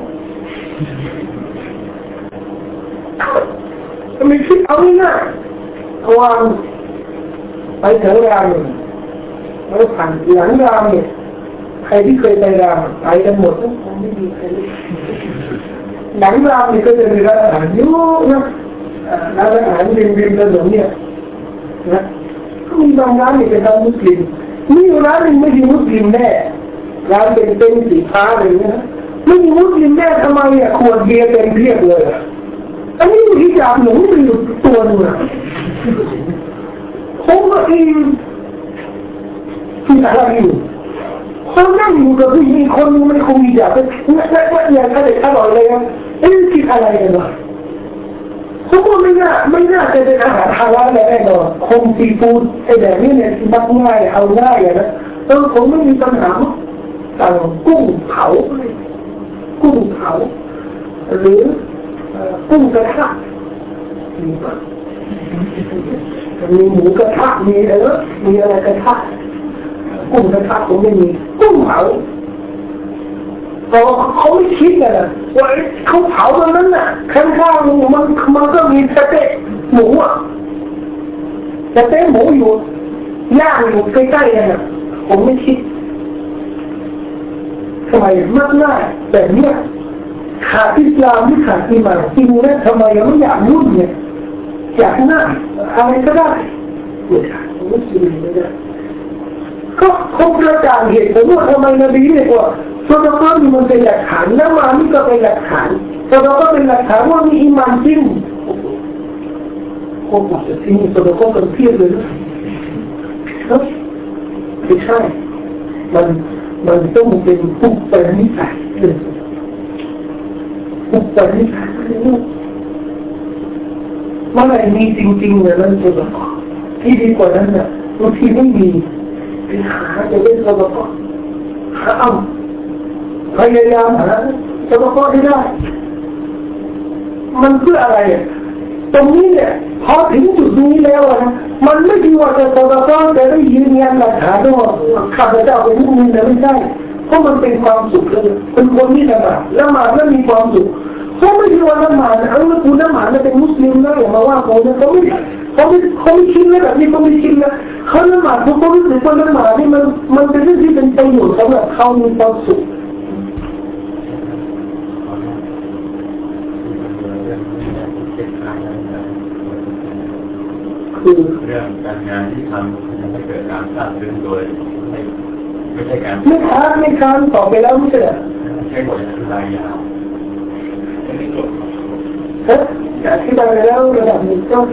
ไม่คิดเอาง่ายๆวางไปถึงรามแล้วผ่านหลังรามเนี่ยใครที่เคยไปรามไปกันหมดนะไม่มีใครหลังรามนี่ก็จะมีร้านอาหารเยอะนะร้านอาหารริมถนนเนี่ยนะก็มีบางร้านนี่เป็นร้านมุสลิมมีร้านนึงไม่ใช่มุสลิมแน่ร้านเป็นสีฟ้าเลยนะไม่มีมุสลิมแน่ทำไมขวดเบียร์เต็มเพียบเลยอันนี้อยู่ที่จับหนูเป็นตัวนึงนะผมก็เองที่อะไรอยู่คนนั่งอยู่กับผู้หญิงคนไม่คงมีจับว่าอย่างอะไรอร่อยเลยคิดอะไรกันวะเขาก็ไม่น่าจะเป็นอาหารฮาลาลแน่นอนคงซีฟู้ดไอ้แบบนี้เนี่ยมักง่ายเอาง่ายนะคงไม่มีปัญหาต่างกุ้งเผาหรือกุ้งกระทะมีหมูกระทะมีอะไรกระทะกุ้งกระทะผมไม่มีกุ้งเผาเพราะเขาไม่คิดนะว่าเขาเผาตรงนั้นน่ะข้างๆมันก็มีสเต๊ะหมูอ่ะสเต๊ะหมูอยู่ย่างอยู่ใกล้ๆกันน่ะผมไม่คิดทำไมมากหน้าแบบเนี้ยขาดอิสลามไม่ขาดอีหม่านจริงนะทำไมยังไม่อยากรุ่นเนี่ยอยากหน้าอะไรก็ได้ไม่ขาดมุสลิมไม่ได้ก็คงกระจ่างเหตุผลว่าทำไมนบีเนี่ยว่าซอดาก้อนมันเป็นหลักฐานละหมาดนี่ก็เป็นหลักฐานซอดาก้อนเป็นหลักฐานว่ามีอีหม่านจริงโอ้โหจะทิ้งซอดาก้อนกันเพียบเลยนะไม่ใช่มันต้องเป็นปุกไปนิสัยเลยปุกไปนิสัยเมื่อไหร่มีจริงๆเนี่ยนั่นคือที่ดีกว่านั้นเนี่ยบางทีไม่มีไปหาจะเล่นสบายหาพยายามหาสบายให้ได้มันเพื่ออะไรตรงนี้เนี่ยพอถึงจุดนี้แล้วนะมันไม่ดีว่าจะสบายแต่ได้ยืนยันหลักฐานว่าข้าพเจ้าเป็นผู้มีแต่ไม่ใช่เพราะมันเป็นความสุขเลยเป็นคนที่ละหมาดแล้วมีความสุขเขาไม่ดีว่าละหมาดแล้วคุณละหมาดเป็นมุสลิมนะอย่ามาว่าเขาเนี่ยเขาไม่คิดเลยแบบนี้เขาไม่คิดนะเขาละหมาดเขารู้สึกว่าละหมาดนี่มันเป็นเรื่องที่เป็นประโยชน์สำหรับเขามีความสุขคือเรื่องการงานที่ทำจะให้เกิดการสร้างขึ้นโดยไม่ใช่การไม่ค้านต่อไปแล้วไม่ใช่ใช้บทอธิบายยาวอธิบายแล้วระดับหนึ่งก็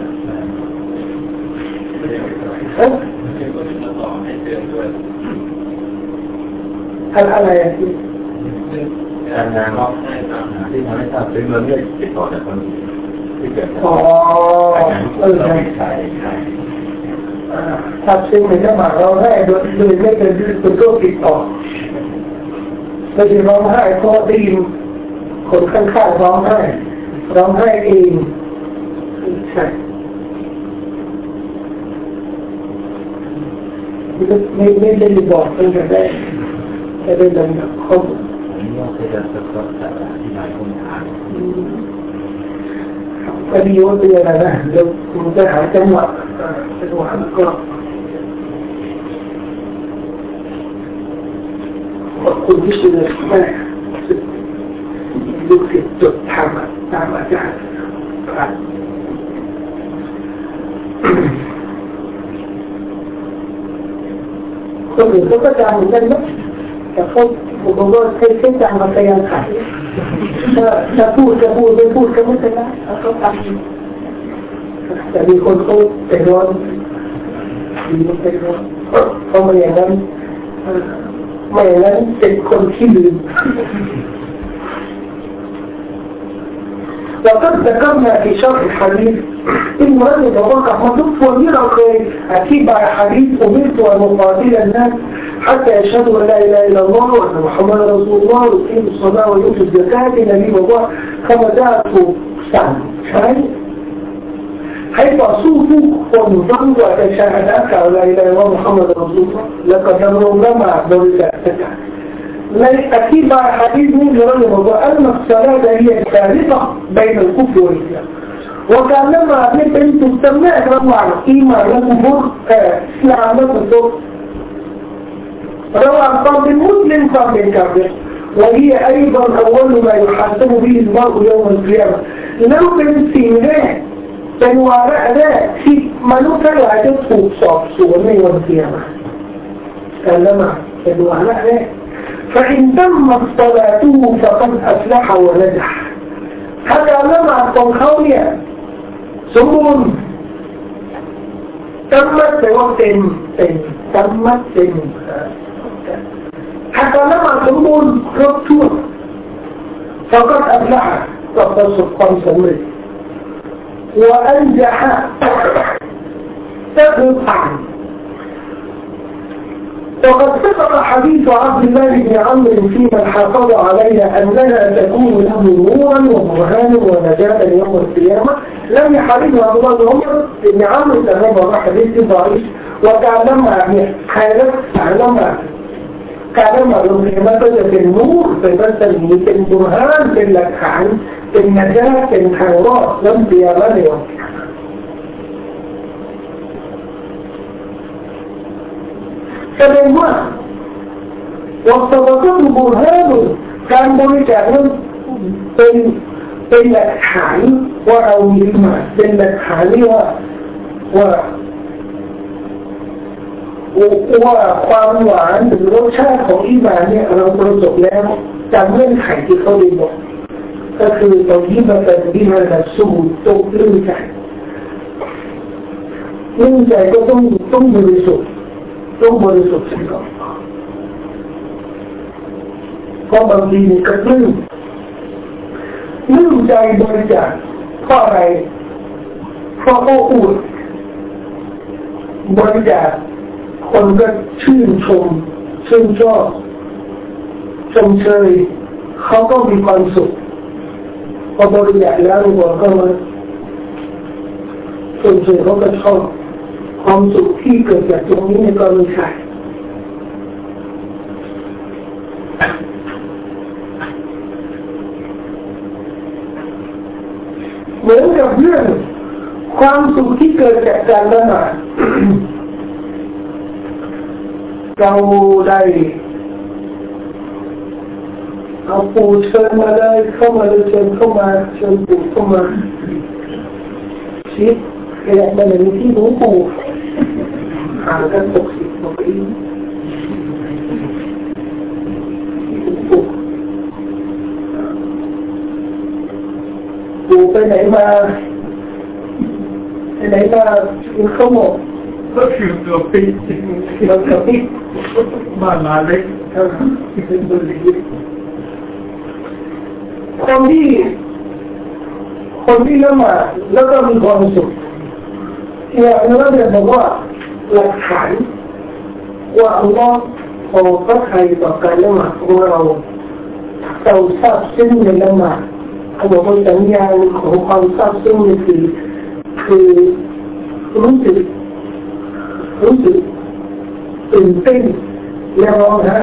อะไรที่การงานที่ทำให้ทราบเป็นเรื่องที่ติดต่อจากคนที่เกิดใช่ถ้าซึ่งในจังหวะเราให้โดยไม่เป็นตัวโรคติดต่อเราจะร้องไห้เพราะได้ยินคนข้างๆร้องไห้เองใช่ไม่ได้บอกตั้งแต่แรกแต่ได้ดังกับเขาผมว่าจะสะกดแต่ที่ไหนคนทางก็ดีว่าเป็นอะไรนะเดี๋ยวคุณจะหาจังหวะก็ขอบคุณที่ช่วยแม่ลูกศิษย์จดทำตามอาจารย์ครับคนอื่นเขาก็จำเหมือนกันนะแต่เขาผมก็ใช้จำมาพยายามขายจะพูดไม่พูดก็ไม่เป็นไรเขาทำแต่มีคนเขาไปร้อนเขาไม่อย่างนั้นเป็นคนที่ลืมเราก็จะกลับมาที่ชอบฮะดีษที่เมื่อเราบอกกับมาทุกคนที่เราเคยอธิบายฮะดีษอุมิตัวมุฟาดิลันนัส حتى يشهدوا أن لا إله إلا الله وأن محمد رسول الله ويقيموا الصلاة ويؤتوا الزكاة النبيบอกكما جاءته سعدใช่ให้ต่อสู้ทุกคนจนกว่าจะชาฮะดะห์กล่าวละอิลาฮะอิลลัลลอฮ์มุฮัมมัดรอซูลุลลอฮ์แล้วก็ดำรงละหมาดบริจาคซักาตในอธิบายหะดีษนี้เราบอกว่าอัลมัสซะลาตะฮิยะซาลิกะบัยนัลกุฟรวัลอิสลามว่าการละหมาดนี่เป็นจุดจำแนกระหว่างอีหม่านและกุฟรอิสลามและกุฟรระหว่างความเป็นมุสลิมความเป็นกาเฟรوهي أيضا أول ما يحاسب به المرء يوم القيامة لوเป็นสิ่งแรกเป็นวาระแรกที่มนุษย์ทั้งหลายจะถูกสอบสวนในวันเกียรติการละหมาดเป็นวาระแรกفإن تمت صلاته فقد أفلح ونجح ถ้าการละหมาดของเขาเนี่ยสมบูรณ์تمت แปลว่าเต็มتمت เต็มถ้าการละหมาดสมบูรณ์ครบถ้วน فقد أفلح ก็ประสบความสำเร็จوأنجح تغفر وقد سبق حديث عبد الله بن عمرو فيما حافظ عليها أنها تكون له نورا وبرهانا ونجاة يوم القيامة لم يحدث عبد الله بن عمر بن عمرو كان حديث ضعيف وكان لما حالف لما การละหมาดโรงเรียนมันก็จะเป็นนูรเป็นรัศมีเป็นบุรหานเป็นหลักฐานเป็นนัจญะเป็นทางรอดล้ำเลียละเดียวแสดงว่าวัตถุประสงค์บุรหานการบริจาคนั้นเป็นหลักฐานว่าเรามีมาเป็นหลักฐานที่ว่าความหวานหรือรสชาติของอีหม่านเนี่ยเราประสบแล้วจากเงื่อนไขที่เขาได้บอกก็คือตอนที่มันเป็นที่มันจะสู้ตกลื่นใจลื่นใจก็ต้องบริสุทธิ์สิครับเพราะบางทีมันก็ลื่นใจบริจาคเพราะอะไรเพราะเขาอวดบริจาคคนก็ชื่นชมชื่นชอบชมเชยเขาก็มีความสุขพอบริจาคแล้วหัวก็มาชมเชยเขาก็ชอบความสุขที่เกิดจากตรงนี้ในกรณีใช่เหมือนกับเรื่องความสุขที่เกิดจากการละหมาดเราได้เอาปู่เชิญมาได้เข้ามาเลยเชิญเข้ามาเชิญปู่เข้ามาชิดขยับมาในที่หลวงปู่ห่างกัน60 กว่าปีปู่ไปไหนมากินข้าวหมกก็คือตัวปีเราจะพิจบ้านมาเล็กเป็นตัวเล็กคนที่ละหมาดแล้วก็มีความสุขอย่างนั้นเราบอกว่าหลักฐานว่าอัลลอฮ์พอพระทัยต่อการละหมาดของเราซาบซึ้งในละหมาดเขาบอกว่าสัญญาณของความซาบซึ้งนี่คือรู้สึกตื่นเต้นและร้องไห้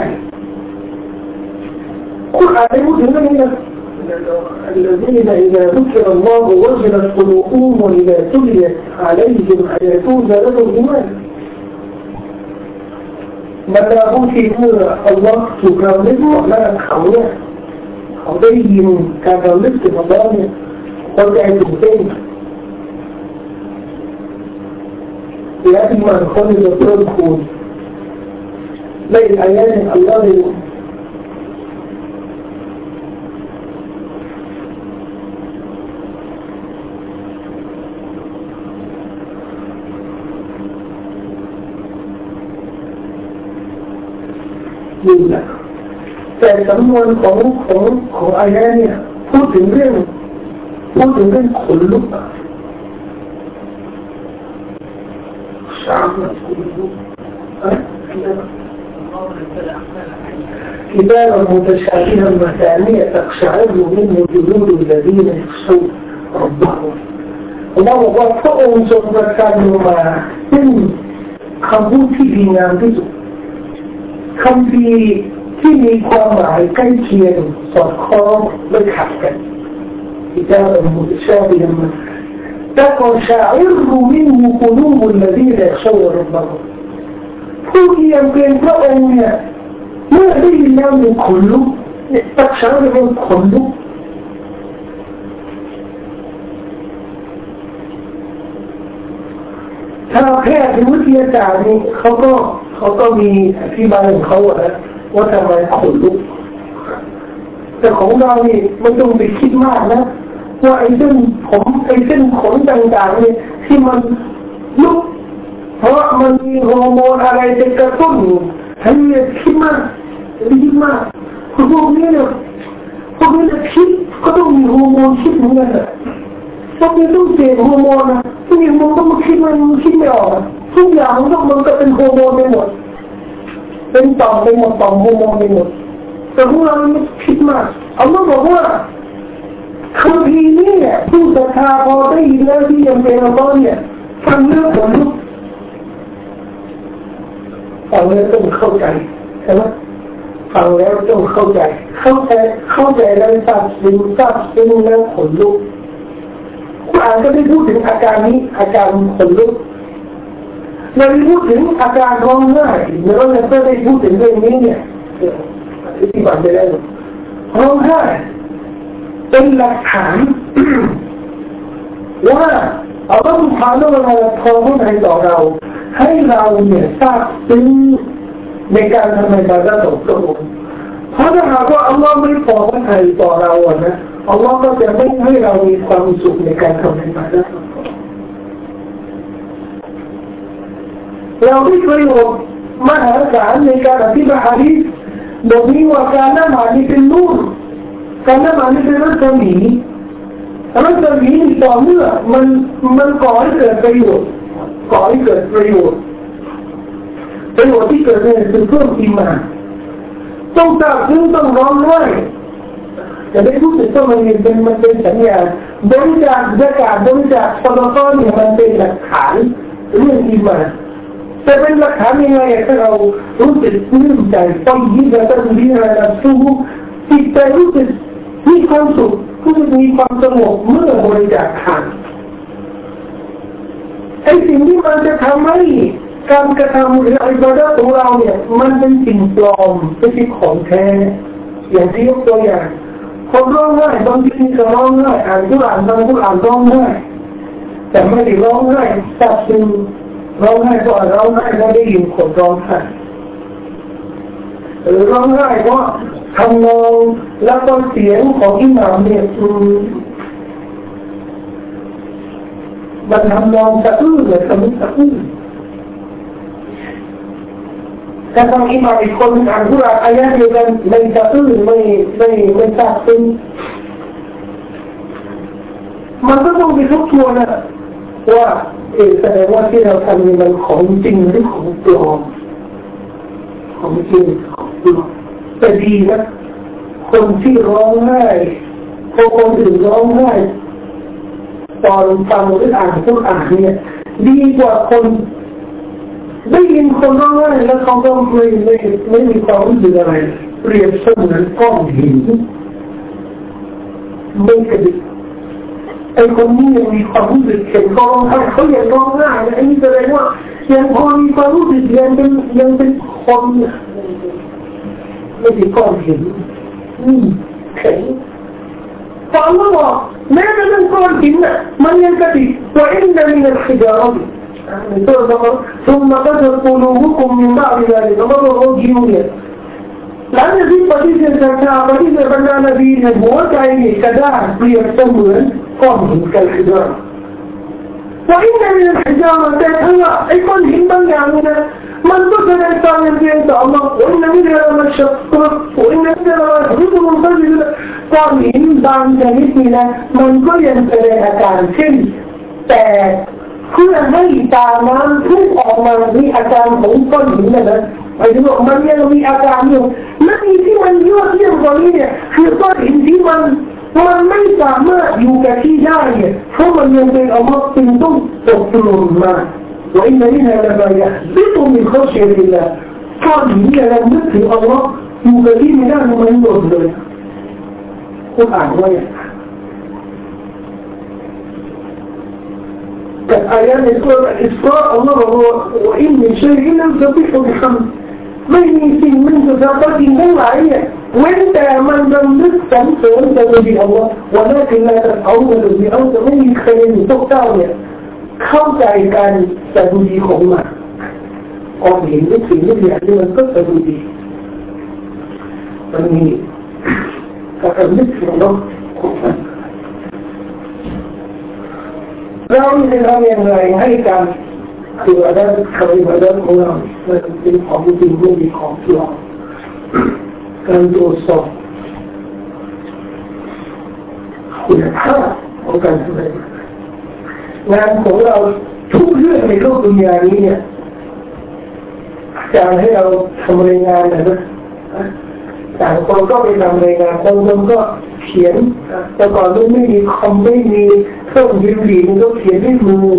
คุณอาจจะพูดถึงเรื่องนี้นะ الذين إذا ذكر الله وجلت قلوبهم وإذا تليت عليهم آياته زادتهم إيماناบรรดาผู้ที่เมื่ออัลลอฮฺถูกเราเรียกว่าแล้วเขาได้ยินการเราเรียกถึงอัลลอฮฺเนี่ยเขาใจตื่นเต้นและอีหม่านเขาจะเพิ่มพูนในอายะห์อัลลอฮฺนี่แหละแต่สำนวนของอายะห์เนี่ยพูดถึงเรื่องขนลุกشعبنا كتابا متشابها مثانية تقشعر منه جلود الذين يخشون ربهم الله وفقهم سبحانه كانواซึ่งคำพูดที่ดีงามที่สุดคำพีที่มีความหมายใกล้เคียงสอดคล้องไม่ขัดกันكتابا متشابها مثانية تقشعر منه قلوب الذين يخشون ربهم ผู้ที่ยังเป็นพระองค์เนี่ยเมื่อได้ยินแล้วมันขนลุกตักช้าเลยมันขนลุกถ้าแพทย์วิทยาศาสตร์นี่เขาก็มีอธิบายของเขาว่าทำไมขนลุกแต่ของเรานี่ไม่ต้องไปคิดมากนะว่าไอ้เส้นขนต่างๆเนี่ยที่มันลุกเพราะมันมีฮอร์โมนอะไรเป็นกระตุ้นให้มันคิดมากพวกนี้คิดก็ต้องมีฮอร์โมนคิดเหมือนกันพวกนี้ต้องเสพฮอร์โมนนะทุกอย่างมันต้องคิดไม่ออกทุกอย่างมันก็เป็นฮอร์โมนไปหมดเป็นต่อมไปหมดต่อมฮอร์โมนไปหมดแต่พวกเราไม่คิดมากอัลลอฮ์บอกว่าคำพีนี้เนี่ยผู้ศรัทธาพอได้ยินแล้วที่ยังเป็นอัลลอฮ์เนี่ยฟังเรื่องขนลุกฟังเรื่องต้องเข้าใจใช่ไหมฟังแล้วต้องเข้าใจแล้วทราบซึ้งแล้วขนลุกคุณอ่านก็ได้พูดถึงอาการนี้อาการขนลุกเราได้พูดถึงอาการร้องไห้แล้วเราก็ได้พูดถึงเรื่องนี้เนี่ยที่ผ่านไปแล้วร้องไห้เป็นหลักฐานว่าอัลลอฮฺ سبحانه และ تعالى พอพระทัยต่อเราให้เราเนี่ยทราบซึ้งในการทำอิบาดะห์ต่อพระองค์เพราะถ้าหากว่าอัลลอฮฺไม่พอพระทัยต่อเราอะนะอัลลอฮฺก็จะไม่ให้เรามีความสุขในการทำอิบาดะห์เราได้ประโยชน์มหาศาลในการอธิบายหะดีษโดยมีว่าการละหมาดนี่เป็นนูรการละหมาดนี่เป็นรัศมีต่อเมื่อมันก่อให้เกิดประโยชน์ที่เกิดคือเพิ่มอีหม่านต้องทราบซึ้งต้องร้องไห้จะได้รู้สึกว่ามันเป็นสัญญาบริจาคซะกาตบริจาคซะดะกอฮ์เนี่ยมันเป็นหลักฐานเรื่องอีหม่านแต่เป็นหลักฐานยังไงถ้าเรารู้สึกปลื้มใจต้องยิ่งจะต้องดีอะไรสู้จิตใจรู้สึกมีความสุขรู้สึกมีความสงบเมื่อบริจาคทานไอ้สิ่งที่มันจะทำให้การกระทำหรืออิบาดะห์ของเราเนี่ยมันเป็นสิ่งปลอมไม่ใช่ของแท้อย่างที่ยกตัวอย่างคนร้องไห้บางทีก็ร้องไห้อ่านกุรอานบางกุรอานร้องไห้แต่ไม่ได้ร้องไห้ซับซึ้งร้องไห้เพราะร้องไห้แล้วได้ยินคนร้องไห้หรือร้องไห้เพราะทำนองแล้วก็เสียงของอิหม่ามเนี่ยมันทำนองสะอื้นเลยสะอื้นแต่บางอิหม่ามอีกคนอ่านกุรอานอายะห์เดียวกันไม่สะอื้นไม่ซาบซึ้งมันก็ต้องไปทบทวนนะว่าแสดงว่าที่เราทำนี่มันของจริงหรือของปลอมของจริงของปลอมแต่ดีนะคนที่ร้องไห้คนอื่นร้องไห้ตอนฟังหรืออ่านกุรอานเนี่ยดีกว่าคนได้ยินคนร้องไห้แล้วเขาก็ไม่มีความรู้สึกอะไรเปรียบเสมือนก้อนหินไม่กระดิกไอ้คนนี้ยังมีความรู้สึกเห็นเขาร้องไห้เขาอยากร้องไห้นะไอ้นี่แสดงว่ายังพอมีความรู้สึกยังเป็นคนไม่ใช่ก้อนหินแข็งฟังแล้วบอกแม้กระทั่งก้อนหินน่ะมันยังกระดิกว่าอินนามินัลฮิจาระثم قست قلوبكم من بعد ذلك فبلغوا الجنون หลังจากที่ปฏิเสธศรัทธาปฏิเสธบรรดานบีเนี่ยหัวใจนี่กระด้างเปรียบเสมือนก้อนหินกัลฮิจาระว่าอินนามินัลฮิจาระแต่ถ้าไอ้ก้อนหินบางอย่างเนี่ยมันก็แสดงความเป็นเพียงต่อ Allah ว่าอินนามินัลมัชกรว่าอินนามินัลมัชกรมันก็คือก้อนหินบางชนิดนี่นะมันก็ยังแสดงอาการเช่นแต่เพื่อให้ตาน้ำพุ่งออกมามีอาการของก้อนหินนะหมายถึงว่ามันยังมีอาการอยู่และมีที่มันยอดเยี่ยมกว่านี้เนี่ยคือก้อนหินที่มันไม่สามารถอยู่กับที่ได้เนี่ยเพราะมันยังเป็นอัลลอฮฺจึงต้องตกหล่นมาว่าอินนัลลาละมาyaxbitu min khashyati llahก้อนหินเนี่ยเรานึกถึงอัลลอฮฺอยู่กับที่ไม่ได้มันหล่นเลยคุณอ่านว่าอย่างกับอายะในสุราอิสราอัลลอฮฺบอกว่าอินมิชัยอิลลัลบิฮุบิฮัมด์ไม่มีสิ่งมันจะทำได้จริงทั้งหลายเนี่ยเว้นแต่มันรำลึกสรรเสริญแต่โดยอัลลอฮฺว่านั่นคือละเอาเงินหรือเอาจะไม่มีใครอยู่พวกเจ้าเนี่ยเข้าใจกันแต่ดูดีของมันออกเห็นทุกสิ่งทุกอย่างที่มันก็จะดูดีมันมีการนึกถึงเนาะเราจะทำอย่างไรให้การคืออาจารย์เคยมาด้านของเราเป็นของจริงไม่มีของปลอมการตรวจสอบคุณภาพของการทำงานของเราทุกเรื่องในโลกดุนยานี้เนี่ยการให้เราทำรายงานนะต่างคนก็ไปทำรายงานคนก็เขียนแต่ก่อนไม่มีคอมไม่มีเครื่องพิมพ์ดีมันก็เขียนด้วยมือ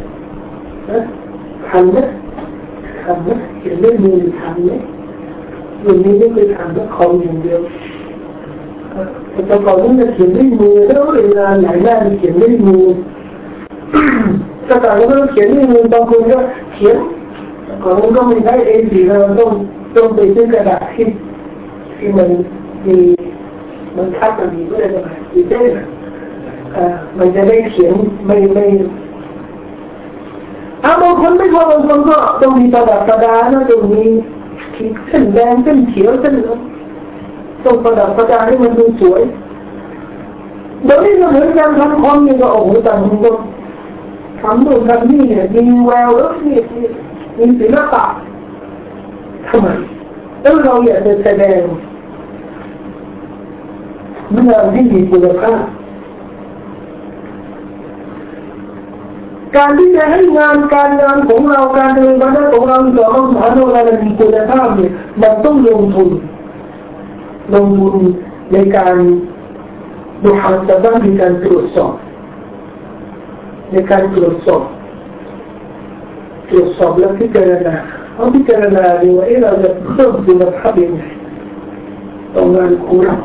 ทันไหมเขียนด้วยมือทันไหมอย่างนี้ไม่เคยทำด้วยคอมอย่างเดียวแต่ก่อนต้องเขียนด้วยมือแล้วเวลาหลายหน้าเขียนด้วยมือแต่ก่อนก็ต้องเขียนด้วยมือบางคนก็เขียนก่อนก็ไม่ได้A4เราต้องไปซื้อกระดาษที่มันคัดมันมีด้วยนะดีเจมันจะได้เขียนไม่บางคนไม่พอบางคนก็ต้องมีประดับประดานะต้องมีเส้นแดงเส้นเขียวเส้นต้องประดับประดาให้มันดูสวยเดี๋ยวนี้ก็เหมือนการทำคอมนี่ก็โอ้โหต่างคนก็ทำนู่นทำนี่เนี่ยมีแววแล้วนี่มีศิลปะทำไมแล้วเราอยากจะแสดงเมื่อที่มีคุณค่าการที่จะให้การงานของเราการเดินมาได้ของเราต่อมาหาเราอะไรมีคุณภาพเนี่ยมันต้องลงทุนในการดูหาสาระในการตรวจสอบแล้วพิจารณาดูว่าเราจะเพิ่มคุณภาพยังไงต่องานของเรา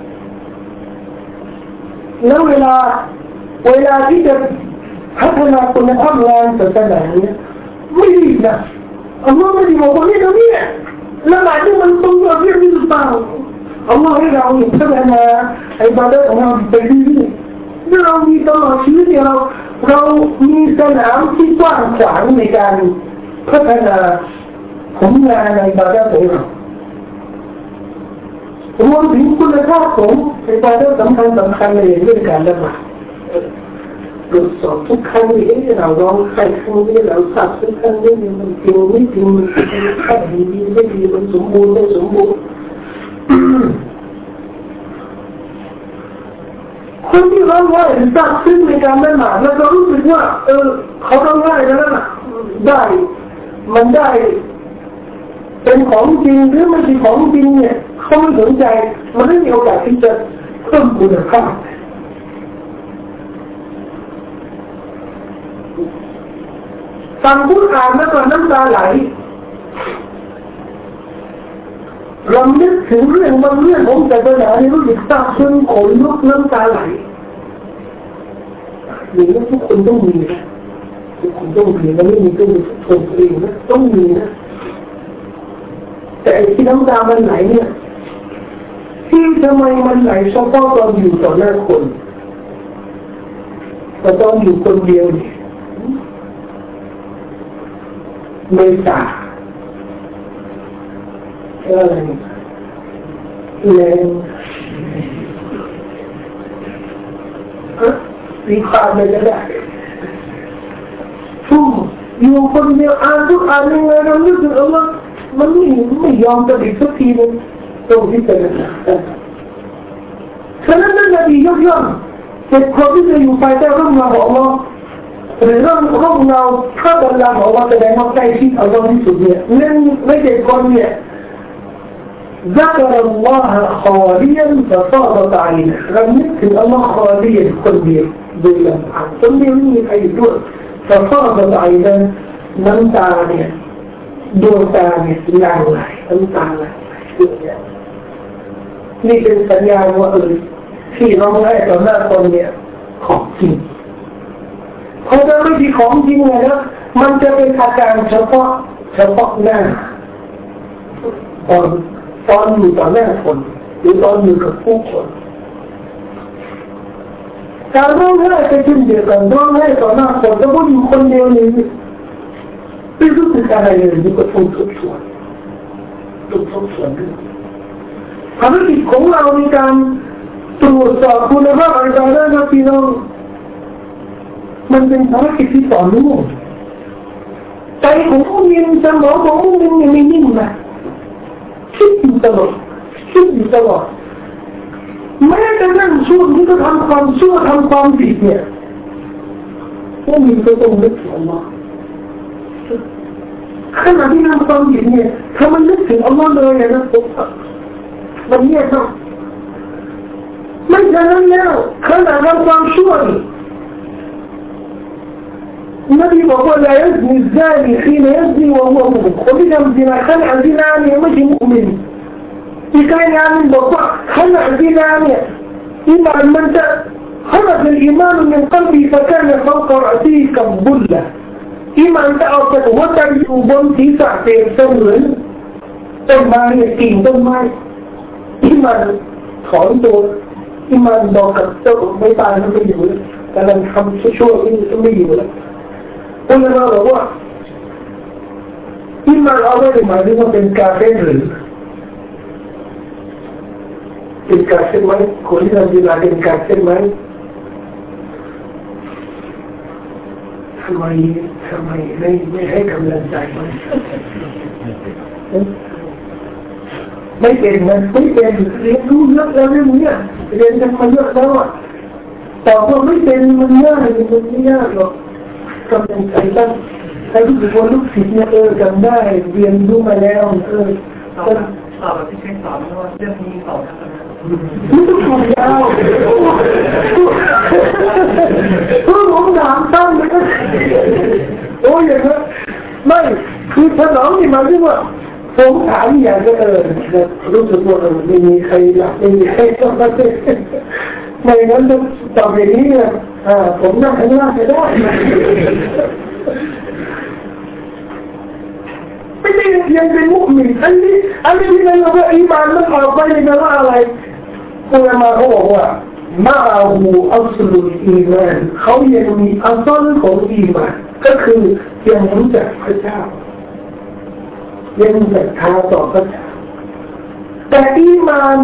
แล้วเวลาที่จะพัฒนาคุณภาพงานศาสนาเนี่ยไม่ดีนะอัลลอฮ์ไม่ได้บอกว่านี่เราเนี่ยละหมาดที่มันตรงกับเรื่องนี้หรือเปล่าอัลลอฮ์ให้เราพัฒนาอิบาดะห์ของเราไปเรื่อยๆเมื่อเรามีตลอดชีวิตเนี่ยเรามีสนามที่กว้างขวางในการพัฒนาผลงานในอิบาดะห์ของเรารวมถึงคุณภาพของอิบาดะห์สำคัญในเรื่องการละหมาดตรวจสอบทุกครั้งที่เราร้องไห้ครั้งนี้เราสับทุกครั้งนี้มันจริงไม่จริงมันค่าดีไม่ดีมันสมบูรณ์ไม่สมบูรณ์คนที่ร้องไห้สับซึ้งในการละหมาดแล้วก็รู้สึกว่าเขาร้องไห้แล้วนะมันได้เป็นของจริงหรือไม่ใช่ของจริงเนี่ยเขาไม่สนใจมันไม่มีโอกาสที่จะเพิ่มคุณภาพฟังพูดอ่านแล้วก็น้ำตาไหลลองนึกถึงเรื่องบางเรื่องของศาสนาที่รู้สึกซาบซึ้งขนลุกน้ำตาไหลอย่างนี้ทุกคนต้องมีนะทุกคนต้องมีนะไม่มีต้องมีทุกคนเองนะต้องมีนะแต่ไอ้ที่น้ำตามันไหลเนี่ยที่ทำไมมันไหลเฉพาะตอนอยู่ต่อหน้าคนแต่ตอนอยู่คนเดียวเนี่ยไม่ตาอะไรแรงสีขาดเลยก็ได้อยู่คนเดียวทุกยังไงเรานึกถึงว่ามันไม่ยอมจะอีกสักทีนึงตรงที่เป็นฉะนั้นนั่นแหละที่ยกย่องเจ็บคนที่จะอยู่ภายใต้ร่มเงาของอัลลอฮ์หรือร่มเงาถ้าบรรดาของอัลลอฮ์แสดงว่าใกล้ชิดอัลลอฮ์ที่สุดเนี่ยไม่เจ็บคนเนี่ยذكر الله خاليا ففاضت عينه เรานึกถึงอัลลอฮ์ขอเรียนคนเดียวโดยลำพังคนเดียวไม่มีใครด้วยففاضت عينه น้ำตาเนี่ยดวงตาเนี่ยหลั่งไหลน้ำตาไหลนี่เป็นสัญญาณว่าที่ร้องไห้ต่อหน้าคนเนี่ยของจริงเพราะถ้าไม่ใช่ของจริงเลยนะมันจะเป็นอาการเฉพาะหน้าตอนอยู่ต่อหน้าคนหรือตอนอยู่กับผู้คนการร้องไห้เป็นเช่นเดียวกันร้องไห้ต่อหน้าคนแล้วก็อยู่คนเดียวนี่ไม่รู้สึกอะไรเลยนี่ก็ต้องทบทวนด้วยภารกิจของเราในการตรวจสอบคุณภาพอะไรต่างๆนะพี่น้องมันเป็นภารกิจที่ต่อเนื่องใจของผู้มีสมองของผู้มีไม่นิ่งนะคิดอยู่ตลอดแม้แต่นั่งช่วงที่เขาทำความชั่วทำความผิดเนี่ยผู้มีก็ต้องนึกถึงอัลลอฮ์ขณะที่ทำความผิดเนี่ยถ้ามันนึกถึงอัลลอฮ์เลยนะมันเงียบเนาะไม่ใช่นั้นแล้วขณะทำความชั่วนี่นบีบอกว่าla yazni الزاني حين يزني وهو مؤمنคนที่ทำซินาขณะซินาเนี่ยไม่ใช่มุมินอีกรายงานนึงบอกว่าขณะที่นาเนี่ยอีหม่านมันจะخرج الإيمان من قلبي فكان فوق رأسه كالظلةอีหม่านจะเอาจากหัวใจอยู่บนศีรษะเปรียบเสมือนต้นไม้กิ่งต้นไม้อีหม่านถอนตัวอีหม่านบอกกับเจ้าไม่ตายมันไม่อยู่แล้วกำลังทำชั่วๆไม่อยู่แล้วคนเราบอกว่าอีหม่านเอาไว้หมายถึงว่าเป็นกาเฟ่หรือเป็นกาเฟ่ไหมคนที่ทำดีมาเป็นกาเฟ่ไหมทำไมไม่ให้กำลังใจมันไม่เป็นนะไม่เป็นเรียนรู้เยอะแล้วเรื่องนี้เรียนกันมาเยอะแล้วอ่ะแต่พอไม่เป็นมันยากมันไม่ยากหรอกกำลังใจตั้งให้รู้สึกว่าลูกศิษย์เนี่ยจำได้เรียนรู้มาแล้วสอบที่ใช้สอนว่าเรื่องนี้สอนกันไม่ต้องถูกยาวผมถามตั้งเลยก็โอ้ยอย่างนั้นไม่คือถนอมนี่มาที่ว่าผมถามอย่างก็รู้สึกว่าไม่มีใครอยากไม่มีใครต้องมาไม่งั้นจะต่อไปนี้ผมนั่งข้างล่างจะได้ไม่ได้ยังเป็นมุสลิมอันนี้ที่เราว่าอีมานมันออกไปในว่าอะไรอุลามะเขาบอกว่ามาหูอัลสุลอีมานเขายังมีอัลลของอีมานก็คือยังรู้จักพระเจ้ายังศรัทธาต่อพระเจ้าแต่อีมาน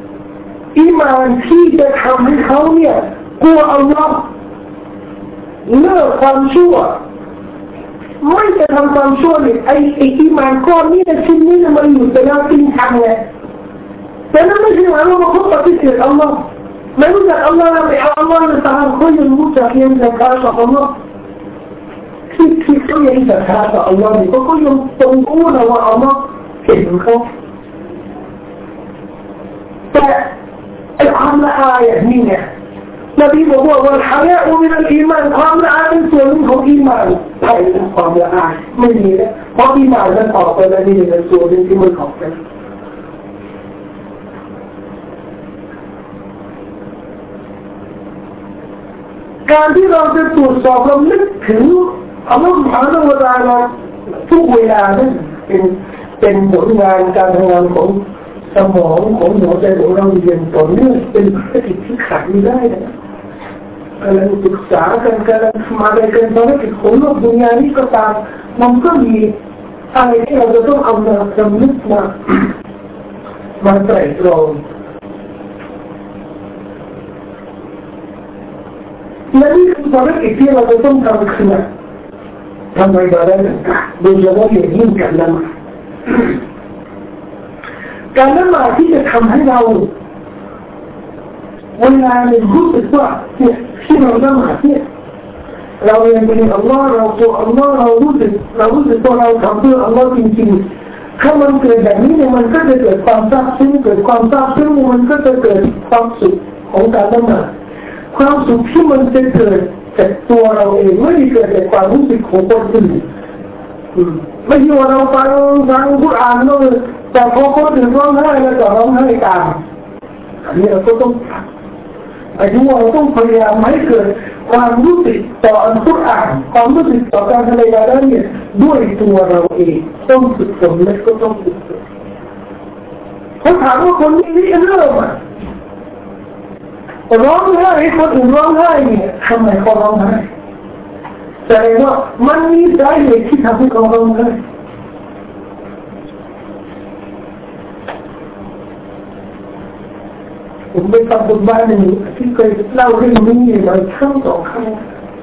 ที่จะทำให้เขาเนี่ยกลัวอัลลอฮ์เลิกความชั่วไม่จะทำความชั่วเลยไอ้อีมานก้อนนี้นะชิ้นนี้มันอยู่แต่เราจริงจังไงแต่นั่นไม่ใช่หมายว่าเขาปฏิเสธอัลลอฮ์ไม่รู้จักอัลลอฮ์ไม่เอาอัลลอฮ์ในตาเขายังรู้จักยังศรัทธาต่ออัลลอฮ์ที่เขายังศรัทธาต่ออัลลอฮ์นี่เขายังตรงรู้นะว่าอัลลอฮ์เห็นเขาแต่ไอ้ความละอายอย่างนี้เนี่ยนบีบอกว่าวันหายะอุมินัลอีมานความละอายเป็นส่วนหนึ่งของอีมานใช่ความละอายไม่มีนะเพราะอีมานนั้นออกไปแล้วนี่เป็นส่วนหนึ่งที่มันออกไปการที่เราจะตรวจสอบเรานึกถึงอัลลอฮฺซุบฮานะฮูวะตะอาลาทุกเวลานั้นเป็นผลงานการทำงานของสมองของหัวใจของเราอย่างต่อเนื่องเป็นภารกิจที่ขาดไม่ได้นะกำลังศึกษากันกำลังทำอะไรกันภารกิจของโลกดุนยานี้ก็ตามมันก็มีอะไรที่เราจะต้องเอามาจำนึกมาไตร่ตรองและนี่คือภารกิจที่เราจะต้องทำคือทำไมบาร์ได้ต่างๆโดยเฉพาะอย่างยิ่งการละหมาดการละหมาดที่จะทำให้เราเวลาเนี่ยรู้สึกว่าเนี่ยที่เราละหมาดเนี่ยเราเรียนเป็นอัลลอฮ์เราตัวอัลลอฮ์เรารู้สึกตัวเราทำเพื่ออัลลอฮ์จริงๆถ้ามันเกิดแบบนี้เนี่ยมันก็จะเกิดความซาบซึ้งเกิดความซาบซึ้งมันก็จะเกิดความสุขของการละหมาดความสุขที่มันจะเกิดจากตัวเราเองไม่ได้เกิดจากความรู้สึกของคนอื่นไม่ใช่ว่าเราฟังกุรอานเลยแต่พอคนอื่นร้องไห้แล้วก็ร้องไห้ตามอันนี้เราก็ต้องไอ้ที่ว่าเราต้องพยายามให้เกิดความรู้สึกต่ออัลกุรอานความรู้สึกต่อการทำงานนั้นเนี่ยด้วยตัวเราเองต้องฝึกฝนและก็ต้องฝึกฝนเขาถามว่าคนนี้เริ่มร้องไห้คนอื่นร้องไห้เนี่ยทำไมเขาร้องไห้แสดงว่ามันมีสาเหตุที่ทำให้เขาร้องไห้ผมไปฟังบทบาทหนึ่งที่เคยเล่าเรื่องนี้มาครั้งสองครั้ง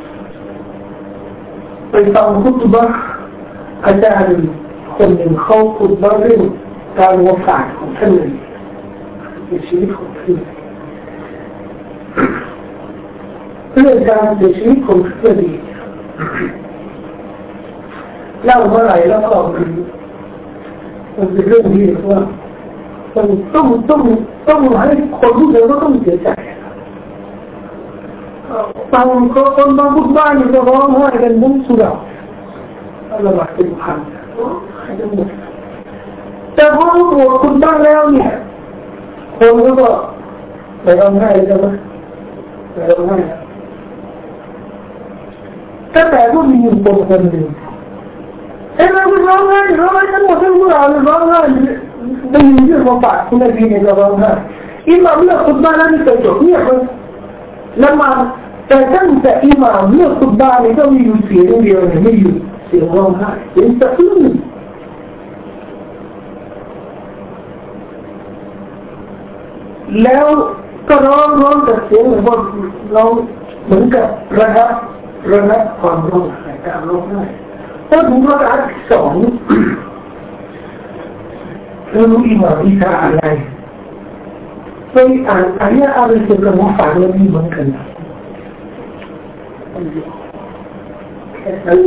ไปฟังคุตบะอาจารย์คนหนึ่งเขาคุตบะเรื่องการวฟาตของท่านหนึ่งในชีวิตของท่านเรื่องการเสียชีวิตของท่านดีเล่าเมื่อไหร่แล้วก็มันเป็นเรื่องที่ว่าต้องให้คนรู้เลยว่าต้องเสียใจบางคนบางพูดบ้านก็ร้องไห้กันทั้งสุดละหมาดเป็นพันให้ทั้งหมดแต่พอรู้ตัวคุณบ้านแล้วเนี่ยคนก็ไม่ร้องไห้ใช่ไหมไม่ร้องไห้แต่ก็มีอยู่คนหนึ่งเราไม่ร้องไห้ทั้งหมดทั้งมวลเราร้องไห้ได้ยินเรื่องของปากคุณนบีเนี่ยเราร้องไห้อิหม่ามเลือกคุตบะห์นั้นเป็นจบเนี่ยคนละมาแต่ตั้งแต่อิหม่ามเลือกคุตบะห์เนี่ยก็มีอยู่เสียงเดียวเนี่ยไม่อยู่เสียงร้องไห้เสียงสะอื้นแล้วก็ร้องแต่เสียงเหมือนว่าเราเหมือนกับระงับความร้องไห้การร้องไห้ถ้าถึงระดับสองเรารู้อิหม่ามอิสาอะไรไปอ่านอายะอะไรเกี่ยวกับหัวฝันเรามีเหมือนกันแค่นั้น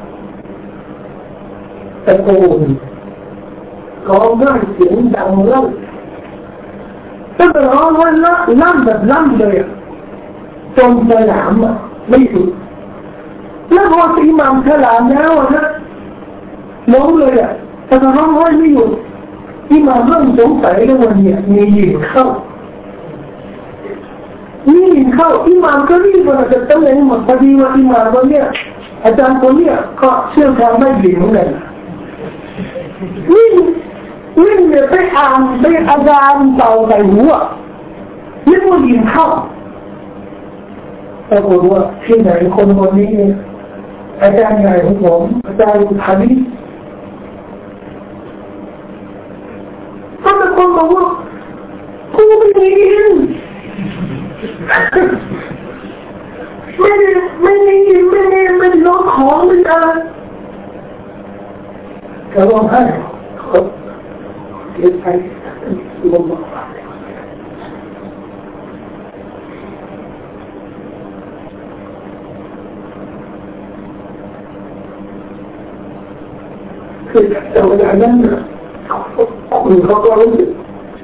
ตะโกนร้องไห้เสียงดังลั่นถ้าจะร้องไห้ลั่นแบบลั่นเลยจนสลามไม่หยุดแล้วพออิหม่ามสลามแล้วนะล้มเลยแต่ร้องไห้ไม่หยุดอิหม่ามเริ่มสงสัยแล้ววันนี้มีหญิงเข้าอิหม่ามก็รีบมาจากตำแหน่งหมดพอดีว่าอิหม่ามคนเนี้ยอาจารย์คนเนี้ยก็เชื่อทางไม่หญิงเหมือนกันวิ่งเนี่ยไปอ่านไปอาจารย์เต่าใส่หัวเรียกว่าหญิงเข้าปรากฏว่าที่ไหนคนนี้อาจารย์ใหญ่ของผมอาจารย์ฮะดิษก็ตะโกนบอกว่ากูไม่ได้ยินไม่ร้องของไม่อะไรก็ร้องไห้ครับเกิดไปลมบอกคือแต่เวลานั้นคุณเขาก็รู้สึก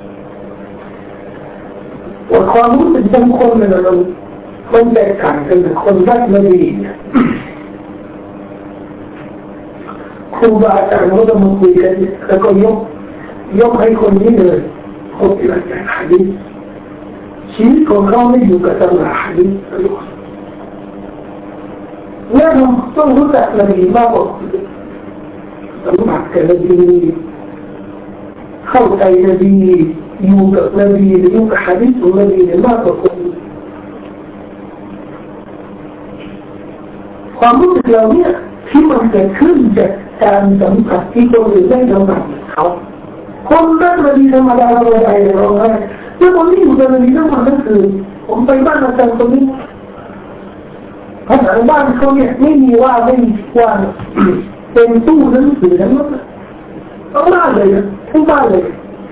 ว่าความรู้สึกบางคนเนี่ยมันแตกต่างกันแต่คนรักนบีครูบาอาจารย์เขาจะมาคุยกันแล้วก็ยกให้คนนี้เลยเขาเป็นอาจารย์ฮะดิษชีวิตของเขาไม่อยู่กับตำราฮะดิษตลอดและเราต้องรู้จักนบีมากกว่าสัมผัสกับนบีเข้าใจนบีอยู่กับนบีหรืออยู่กับฮะดิษของนบีมากกว่าคนความรู้สึกเราเนี่ยที่มันเกิดขึ้นจากการสัมผัสที่คนอื่นได้สัมผัสเขาคนรักนบีธรรมดาเราไปเราได้แล้วคนที่อยู่กับนบีทั้งวันทั้งคืนผมไปบ้านอาจารย์คนนี้ภาษาบ้านเขาเนี่ยไม่มีว่าไม่มีว่าเป็นตู้หนังสือทั้งนั้นทั้งบ้านเลยทั้งบ้านเลย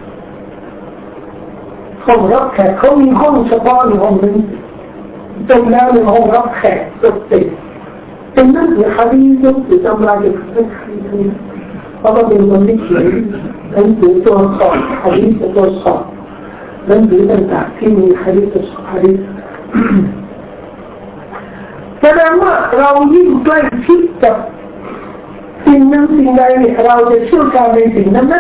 ห้องรับแขกเขามีห้องเฉพาะอยู่ห้องนึงจนแล้วในห้องรับแขกตกติดเป็นหนังสือฮะดีษหรือตำราเกี่ยวกับเรื่องฮะดีษเพราะว่าเป็นคนที่เขียนหนังสือตัวสอบฮะดีษตัวสอบหนังสือต่างๆที่มีฮะดีษฮะดีษแสดงว่าเรายิ่งใกล้ชิดกับสิ่งนั้นสิ่งใดเราจะเชี่ยวชาญในสิ่งนั้น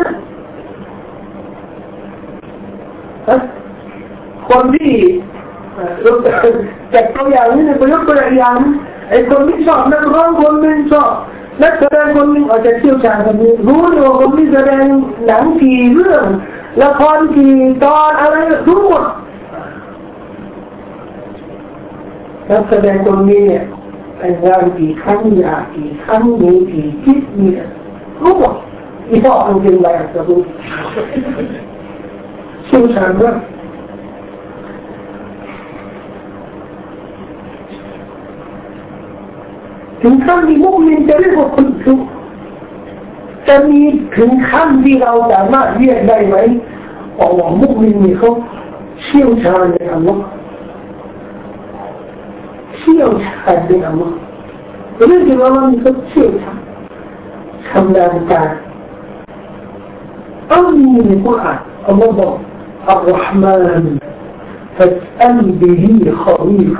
คนที่จากตัวอย่างนี้เนี่ยยกตัวอย่างไอ้คนที่ชอบนักร้องคนนึงชอบนักแสดงคนนึงอาจจะเชี่ยวชาญคนนี้รู้เลยว่าคนที่แสดงหนังกี่เรื่องละครกี่ตอนอะไรรู้หมดนักแสดงคนนี้เนี่ยแต่งงานกี่ครั้งหย่ากี่ครั้งมีกี่คิดเนี่ยรู้หมดอีพ่อจริงๆเลยจะรู้เชี่ยวชาญมากถึงขั้นที่มุสลิมจะเรียกว่าคนชั่วจะมีถึงขั้นที่เราสามารถเรียกได้ไหมว่ามุสลิมนี่เขาเชี่ยวชาญในอัลลอฮ์เชี่ยวชาญในอัลลอฮ์เรื่องที่เรามีเขาเชี่ยวชาญชำนาญการต้องมีในกุรอานอัลลอฮ์บอกอัลลอฮ์มานฟัสบิฮิขอบีร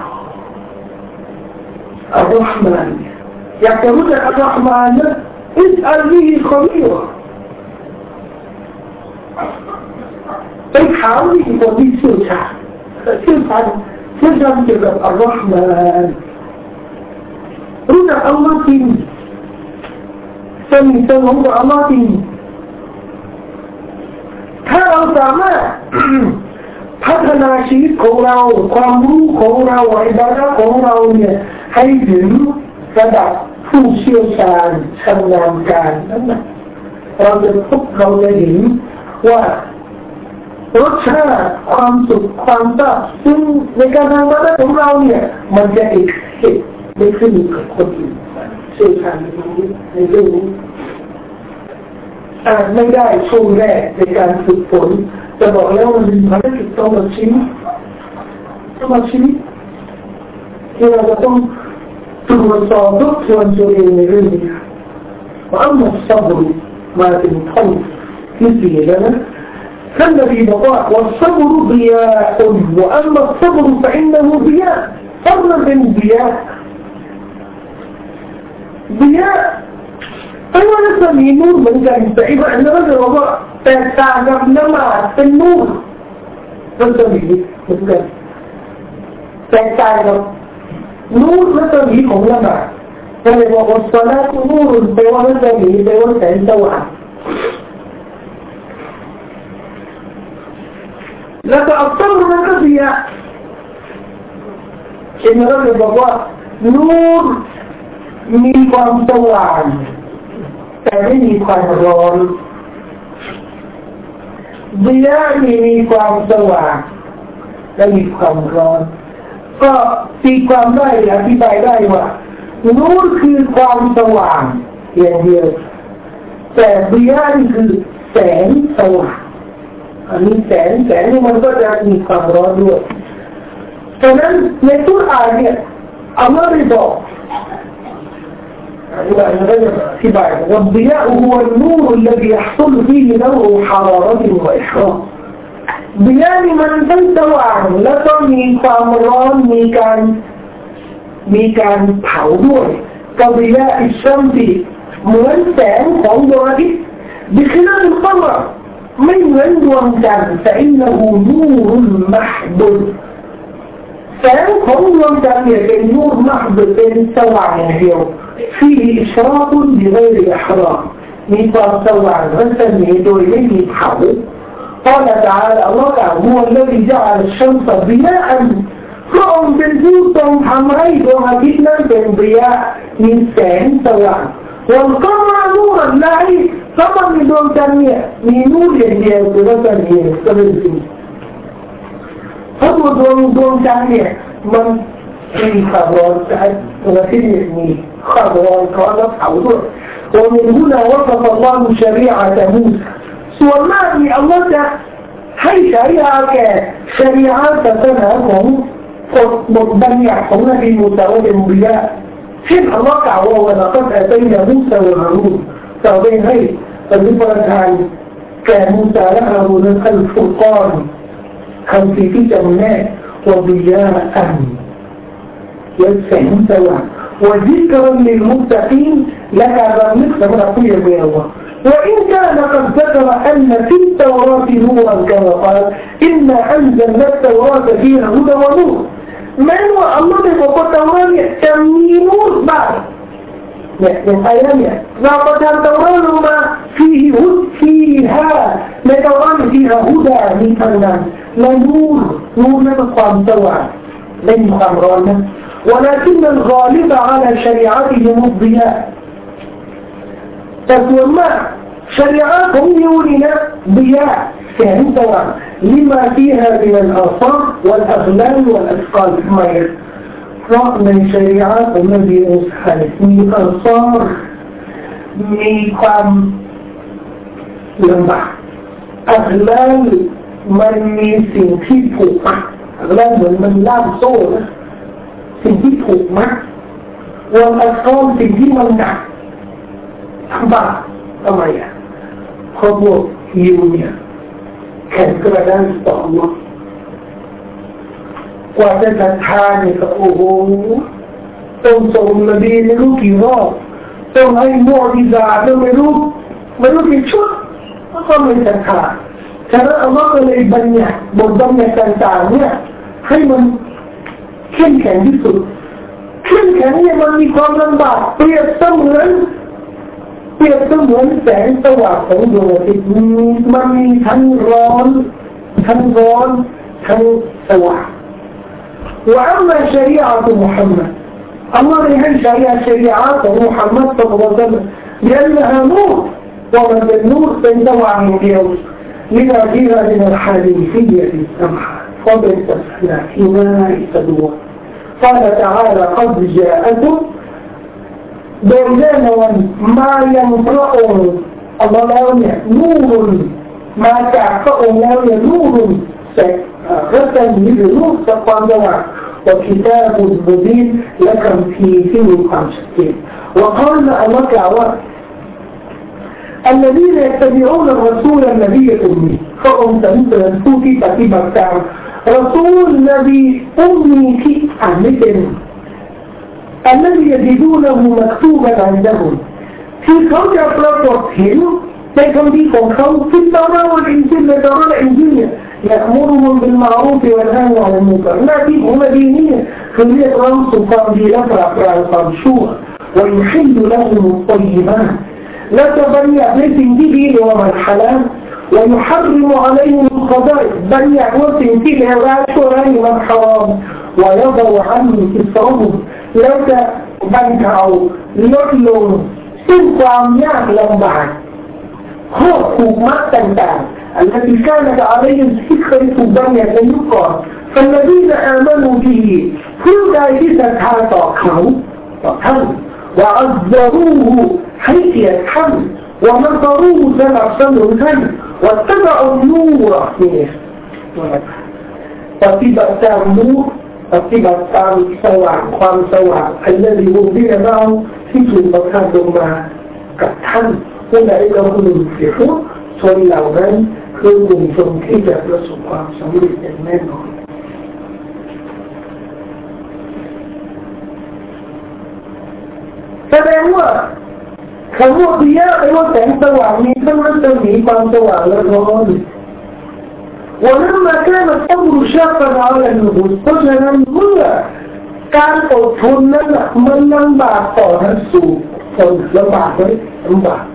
อัลลอฮ์มานอยากจะรู้จักอัลลอฮ์มานนะاسأل به خبيرا ไปถามที่คนที่เชี่ยวชาญเกี่ยวกับอัลลอฮ์มารู้จักอัลลอฮ์จริงสนิทสนมกับอัลลอฮ์จริงถ้าเราสามารถพัฒนาชีวิตของเราความรู้ของเราอิบาดะห์ของเราเนี่ยให้ถึงระดับผู้เชี่ยวชาญชำนาญการนั่นนะเราจะเห็นว่ารสชาติความสุขความซาบซึ้งในการทำงานของเราเนี่ยมันจะเอกไม่ขึ้นกับคนอื่นเชี่ยวชาญในเรื่องนี้อาจไม่ได้ช่วงแรกในการฝึกฝนจะบอกแล้วมันเป็นภารกิจตลอดชีวิตที่เราจะต้องตรวจสอบทบทวนตัวเองในเรื่องนี้ว่าอัลลอฮฺสับรุมาถึงท่อนที่สี่แล้วนะท่านนบีบอกว่าوالصبر ضياء وأما الصبر فإنه ضياء صبرเป็นضياءไม่ว่าจะมีนูร์เหมือนกันแต่อีกอันนึงก็คือว่าแตกต่างกับนมาดเป็นนูร์มันจะมีเหมือนกันแตกต่างกับนูร์มันจะมีของนมาดก็เลยบอกว่าศอลาตุนูร์แปลว่ามันจะมีแปลว่าแสงสว่างแล้วก็อัลตัมมันก็เสียเช่นเราจะบอกว่านูร์มีความสว่างแต่ไม่มีความร้อนเดียมีความสว่างและมีความร้อนก็ตีความได้อธิบายได้ว่านูร์คือความสว่างอย่างเดียวแต่เดียคือแสงสว่างอันนี้แสงนี่มันก็จะมีความร้อนด้วยฉะนั้นในกุรอานเนี่ยอัลลอฮฺได้บอกوالضياء هو النور الذي يحصل فيه نوع حرارة وإحراق ضياء من تنسوع لطمي فامران ميكان حوضوع كضياء الشمس منسان فانضربه بخلاف القمر من دون جنب فإنه نور محضرแสงของดวงจันทร์เนี่ยเป็นนูร์มหฎเป็นสว่างอย่างเดียวที่อิชราตุนบิไกรอิห์รามีความสว่างรัศมีโดยไม่มีเผาقال تعالى الله هو الذي جعل الشمس ضياء พระองค์เป็นผู้ทรงทำให้ดวงอาทิตย์นั้นเป็นเดียมีแสงสว่างوالقمر نورا لا ถ้ามันมีดวงจันทร์เนี่ยมีนูร์อย่างเดียวคือรัศมีก็เป็นสิ่งเพราะดวงจันทร์เนี่ยมันมีความร้อนแต่ดวงอาทิตย์มีความร้อนและเผาด้วยومن هنا وصف الله شريعة موسى ส่วนมากมีอัลลอฮ์จะให้ฉายาแก่ชรีอะห์ศาสนาของบทบัญญัติของนบีมูซาว่าเป็นบิยะเช่นอัลลอฮ์กล่าวว่าเราต้องแต่เป็นอย่างมูซาและฮารูนกล่าวไปให้ปฏิบัติการแก่มูซาและฮารูนอัลฟุรกานคำที่จำแนกว่าบิยะอันและแสงสว่างوذكرا للمتقين لك ذلك فمن أقول الله وإن كان قد ذكر أن في التوراة نورا كما قال إنا أنزلنا التوراة فيها هدى ونور من هو الله يقول التوراة يسمي نور بعد من آيات لقد التوراة ما فيها التوراة فيها هدى من الناس لا نور من قام سواء من قام ولكن الغالب على شريعتهم الضياء تسمى شريعتهم يولنا ضياء كان سواء لما فيها من الآثار والأغلال والأثقال المير رغم شريعات النبي موسى من آثار من قام لما أغلال من سنتيبه أغلال من لام صورสิ่งที่ถูกมัดวันอัลกอมสิ่งที่มันหนักทำบาปทำไมเพราะพวกยิวเนี่ยแข็งกระด้างต่อAllahกว่าจะศรัทธาเนี่ยก็โอ้โหต้องส่งนบีไม่รู้กี่รอบต้องให้มุอ์ญิซาต้องไม่รู้กี่ชุดก็ไม่ศรัทธาฉะนั้นอัลลอฮ์ก็เลยบัญญัติบทบัญญัติต่างๆเนี่ยให้มันเข้มแข็งที่สุดเข้มแข็งเนี่ยมันมีความลำบากเปรียบเสมือนแสงสว่างของดวงอาทิตย์มันมีทั้งร้อนทั้งสว่างوأما شريعة محمد الله يهي شريعة محمد صلى الله عليه وسلم لأنها نور ومن النور سيدوع من اليوم لذا فيها من الحنيفية السمحة فبالتسلح ما يستدوى قال تعالى قد جاءكم بيننا ما ينفعهم الله لا نور ما تعفئهم لا نور غسل من نور سقوان دوار وكتاب مبين لكم فيه خمسين وقال الله تعالى الذين يتبعون الرسول النبي الأمي فهم تنسوا في تكتيب التعب رسول النبي أمي في أهلهم الذي يجدونه مكتوبا عندهم في كون أفلاطهم لكن دي في التوراة والإنجيل لتوراة الإنجيل يأمرهم بالمعروف والنهي عن المنكر لا هم دينية خلية رمز قاضي لفرع القرشوة ويحل لهم الطيبات لا تبني أبنتهم به ومن حلال ويحرم عليهم الخبائث بني أبنتهم به وعشرين من حرام ويضع عنهم إصرهم لا تبنكعوا لطلوا سنقوا يعلم بعد حكوماتต่างๆ التي كانت عليهم فكرة الدنيا يقال فالذين آمنوا به كل ذلك تعالى طاقه وعذروه حيث يتحمل ونصروه سبع سنوات واتبعوا النور منه فاتبع النور فاتبع سواءความสว่าง الذي وضع معه في المكان ما كتحمل أولئك هم المفلحون ชนเหล่านั้นคือกลุ่มชนที่จะประสบความสำเร็จอย่างแน่นอนแสดงว่าคำว่าดิยะแปลว่าแสงสว่างมีทั้งรัศมีความสว่างและร้อนولما كان الصبر شاقا على النفوس เพราะฉะนั้นเมื่อการอดทนนั้นมันลำบากต่อทั้งสู่คนลำบากไหมลำบาก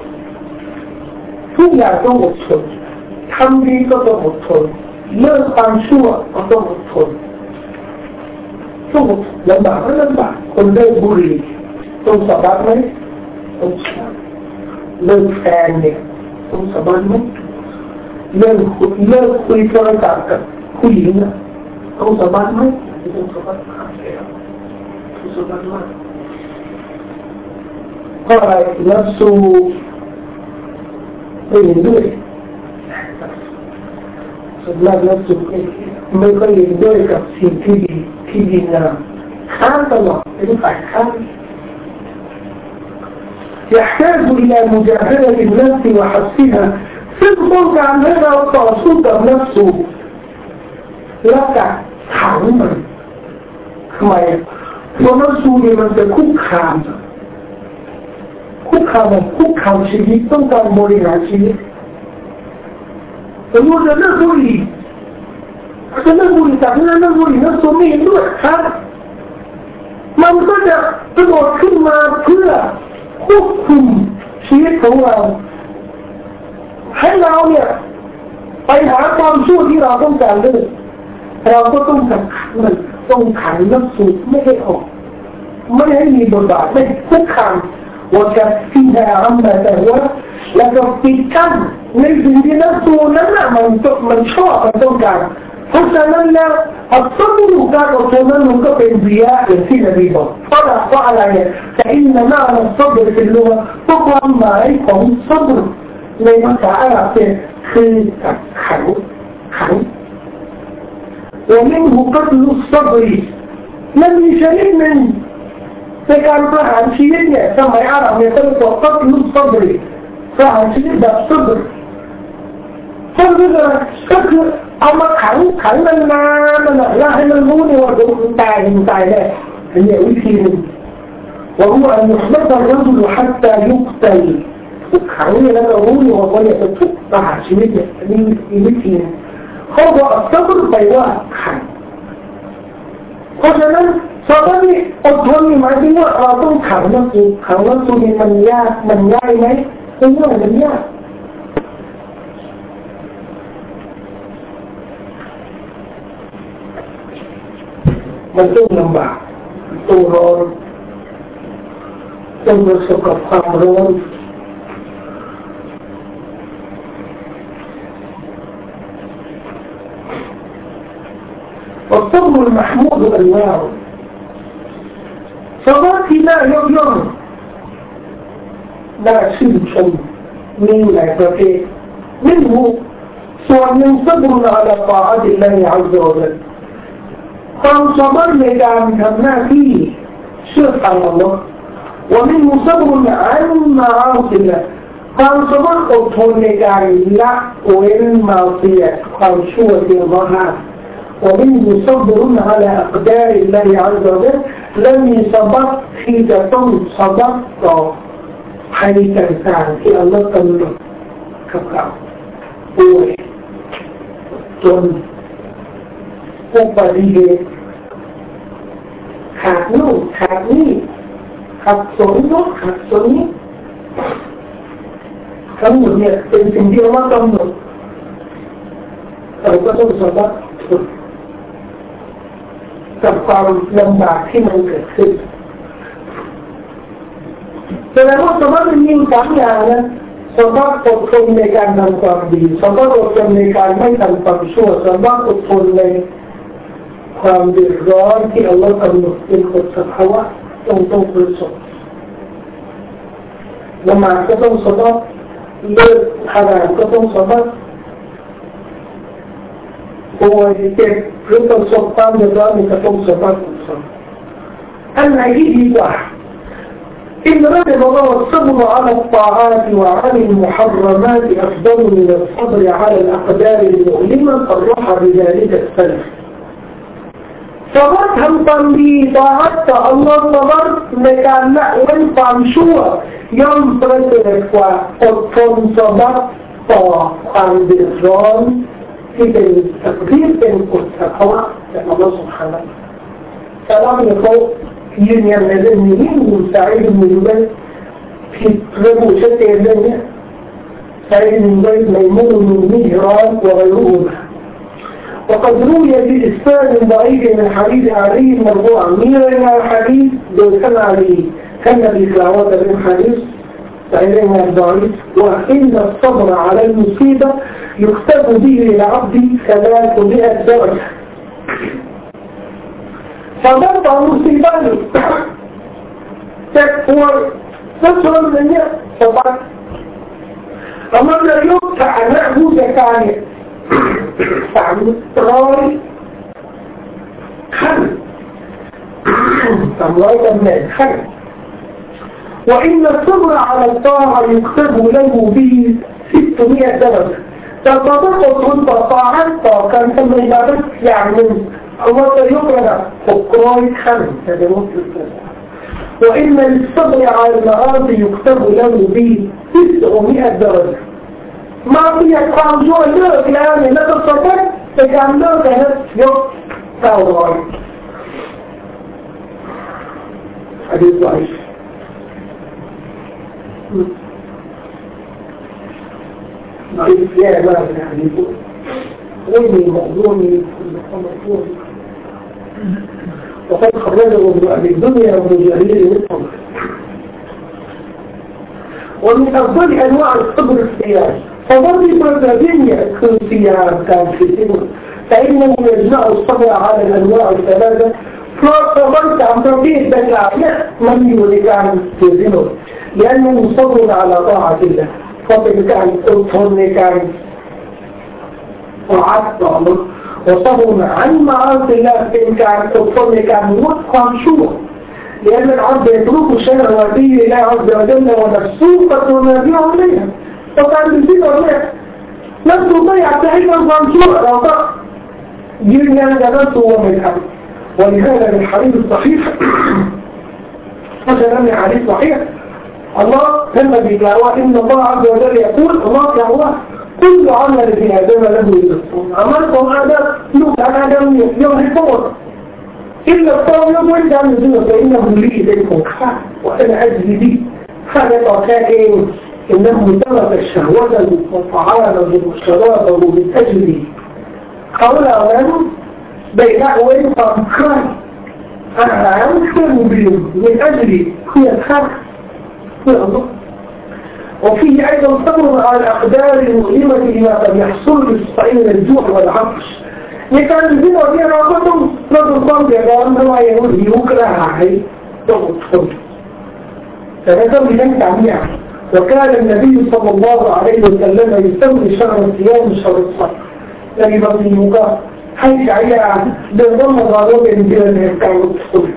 ทุกอย่างต้องอดทนทำดีก็ต้องอดทนเลิกความชั่วก็ต้องอดทนต้องอดลำบากก็ลำบากคนเลิกบุหรี่ต้องสบายไหมต้องสบายเลิกแฟนเนี่ยต้องสบายไหมเลิกคุยโทรศัพท์กับผู้หญิงนะต้องสบายไหมต้องสบายมากต้องสบายมากเพราะอะไรนับสู่ไม่เห็นด้วยส่วนมากนับสู่ไม่ค่อยเห็นด้วยกับสิ่งที่ดีงามข้ามตลอดเป็นฝ่ายข้าม يحتاج إلى مجاهدة النفس وحبسها سنطلق عن هذا وتعصد نفسه لك حرما كما يقول ونفسه لمن تكون خامةคุกคามชีวิตต้องการบริหารชีวิตสมมติจะเลิกบุหรี่จากนั้นเลิกบุหรี่นั้นสมมติด้วยครับมันก็จะกระโดดขึ้นมาเพื่อควบคุมชีวิตของเราให้เราเนี่ยไปหาความชั่วที่เราต้องการด้วยเราก็ต้องขังมันต้องขังนักสู้ไม่ให้ออกไม่ให้มีบทบาทไม่คุกคามوكفيها عما تهوى لكن في كم نجد نفسه لنا من شاء فتوقع حسنا لا الصبر كان وصولا كفر ضياء في نبيبه فعل فإن معنى الصبر في اللغة تقوى ما يقوم الصبر لما تعالى في خلو ومنه قتل الصبر لم يشرك منهในการประหารชีวิตเนี่ยสมัยอาหรับเนี่ยเขาเรียกว่าตัดลุซับรีประหารชีวิตแบบซับรีซับรีก็คือเอามาขังนานๆแล้วให้มันรู้เนี่ยว่ามันตายแน่อันนี้วิธีหนึ่งوهو أن يحبط الرجل حتى يقتل ถูกขังเนี่ยแล้วเรารู้อยู่ว่าเนี่ยจะทุกข์ประหารชีวิตเนี่ยนี่มีวิธีเขาบอกซับร์ไปว่าขังเพราะฉะนั้นซับร์นี่อดทนหมายถึงว่าเราต้องขังนักสู้ขังนักสู้นี่มันยากมันง่ายไหมไม่ง่ายมันยากมันต้องลำบากต้องร้อนต้องประสบกับความร้อนوالصبر المحمود أنواع صبرت لا يوم لا شيء شيء من لا يفرق منه سواء من صبر على طاعة الله عز وجلความสบายในการทำหน้าที่เชื่อฟังอัลลอฮ์ว่ามีมุสลิมอันมาอัลกิลละความสบายอดทนในการละเว้นมาเสียความชั่วที่อัลลอฮ์ห้ามว่ามีมุสลิมعلى أقدار الله عز وجل และมีสบายที่จะต้องสบายต่อภัยต่างๆที่อัลลอฮ์กำหนดกับเขาป่วยจนอุบัติเหตุขาดนู่นขาดนี่ขัดสนนู้นขัดสนนี้ทั้งหมดเนี่ยเป็นสิ่งที่เรากำหนดเราก็ต้องสบายกับความลำบากที่มันเกิดขึ้นแสดงว่าสบายมันมีสามอย่างนะสบายอดทนในการทำความดีสบายอดทนในการไม่ทำความชั่วสบายอดทนในความเดือดร้อนที่อัลลอฮ์กำหนดเป็นกฎสภาวะต้องประสบละหมาดก็ต้องสบายเลิกฮารามก็ต้องสบายป่วยเจ็บหรือประสบความเดือดร้อนก็ต้องสบายอันไหนที่ดีกว่าإن رجل الله والصبر على الطاعات وعن المحرمات أفضل من الصبر على الأقدار المؤلمة صرح بذلك السلف صبرت هم تنبي طاعت الله صبرت لكان لا وانفع شوى يوم ترتلك وقدتم صبرت طاعت بالران في التقدير بين قدتها لأن الله سبحانه سلام يقولยืนยันในเรื่องนี้มุสาอิบนุจุบัยผิดระบุชัดเจนเรื่องนี้ซาอิบนุจุบัยในมุลมิฮรานوغيرهما وقد روي بإسناد ضعيف من حديث علي مرفوعا من الحديث بسند علي كان بكلاوات من حديث سعيد الضعيف وإن الصبر على المصيبة يكتب به للعبد 300 درجة فضرب مصيبة تكفر نصر من صبر أما لا يقطع نعبو زكاني فعمراي خل فعمراي تمنع خل وإن الصبر على الطاعة يكتب له به 600 درجة فتصدق كنت طاعت كان ثم عبادت يعني الله يقرأ فقراء خمس هذا مطلق وإن للصبر على المعاصي يكتب له به 900 درجة ما فيها قام جوع لك الآن لا تستطيع فكان لك يوم تاوري حديث ضعيف ضعيف يا باب الحديث غير موضوعي الموضوع وقد خرجه ابن أبي الدنيا وابن جرير والطبري ومن أفضل أنواع الصبر السياسي فضرب الدنيا كنسيا كان في سبر فإنه يجمع الصبر على الأنواع الثلاثة فصبرت عن تربية بالعافية من يولي عن تزنه لأنه صبر على طاعة الله صبر كان أطهر كان وعدت الله وصبر عن معاصي الله كان أطهر كان وقفا شوه لأن العبد يترك شهوته لله عز وجل ونفسه فتنادي عليها فكان بسيط عليها نفسه ضيع تحيما فانشوء رضا جيرنا نفسه ومن الحديث ولهذا الحديث الصحيح مثلا من حديث صحيح อัลลอฮ์ท่านนบีกล่าวว่าอินนัลลอฮ์อัลลอฮ์จะพูดอัลลอฮ์กล่าวว่าคุณจะเอาอะไรที่อาดัมละบุญอามัลของอาดัมลูกอาดัมเนี่ยยอมให้ทั้งหมดอิลลัลลอฮ์ยอมให้การดูแต่อินนัลลีเป็นของข้าว่าอันอัจลีข้าจะต่อแทนเองإنه ترك شهوته وطعامه وشرابه من أجلي قول أولاده بينه ويبقى مكران أنا أمكن بهم من أجلي هي الخلق هي الله وفيه أيضا صبر على الأقدار المؤلمة لما قد يحصل بالصعيد من الجوع والعطش لكان الدين وفيه راقتهم رضو الله بيقام هو يقول يوكرا عليه ضغط فهذا من تعميع وكان النبي صلى الله عليه وسلم يسمي شهر الصيام شهر الصبر لكن بطن المقام حيث عيا بالضم الغالب من يركعوا الصبح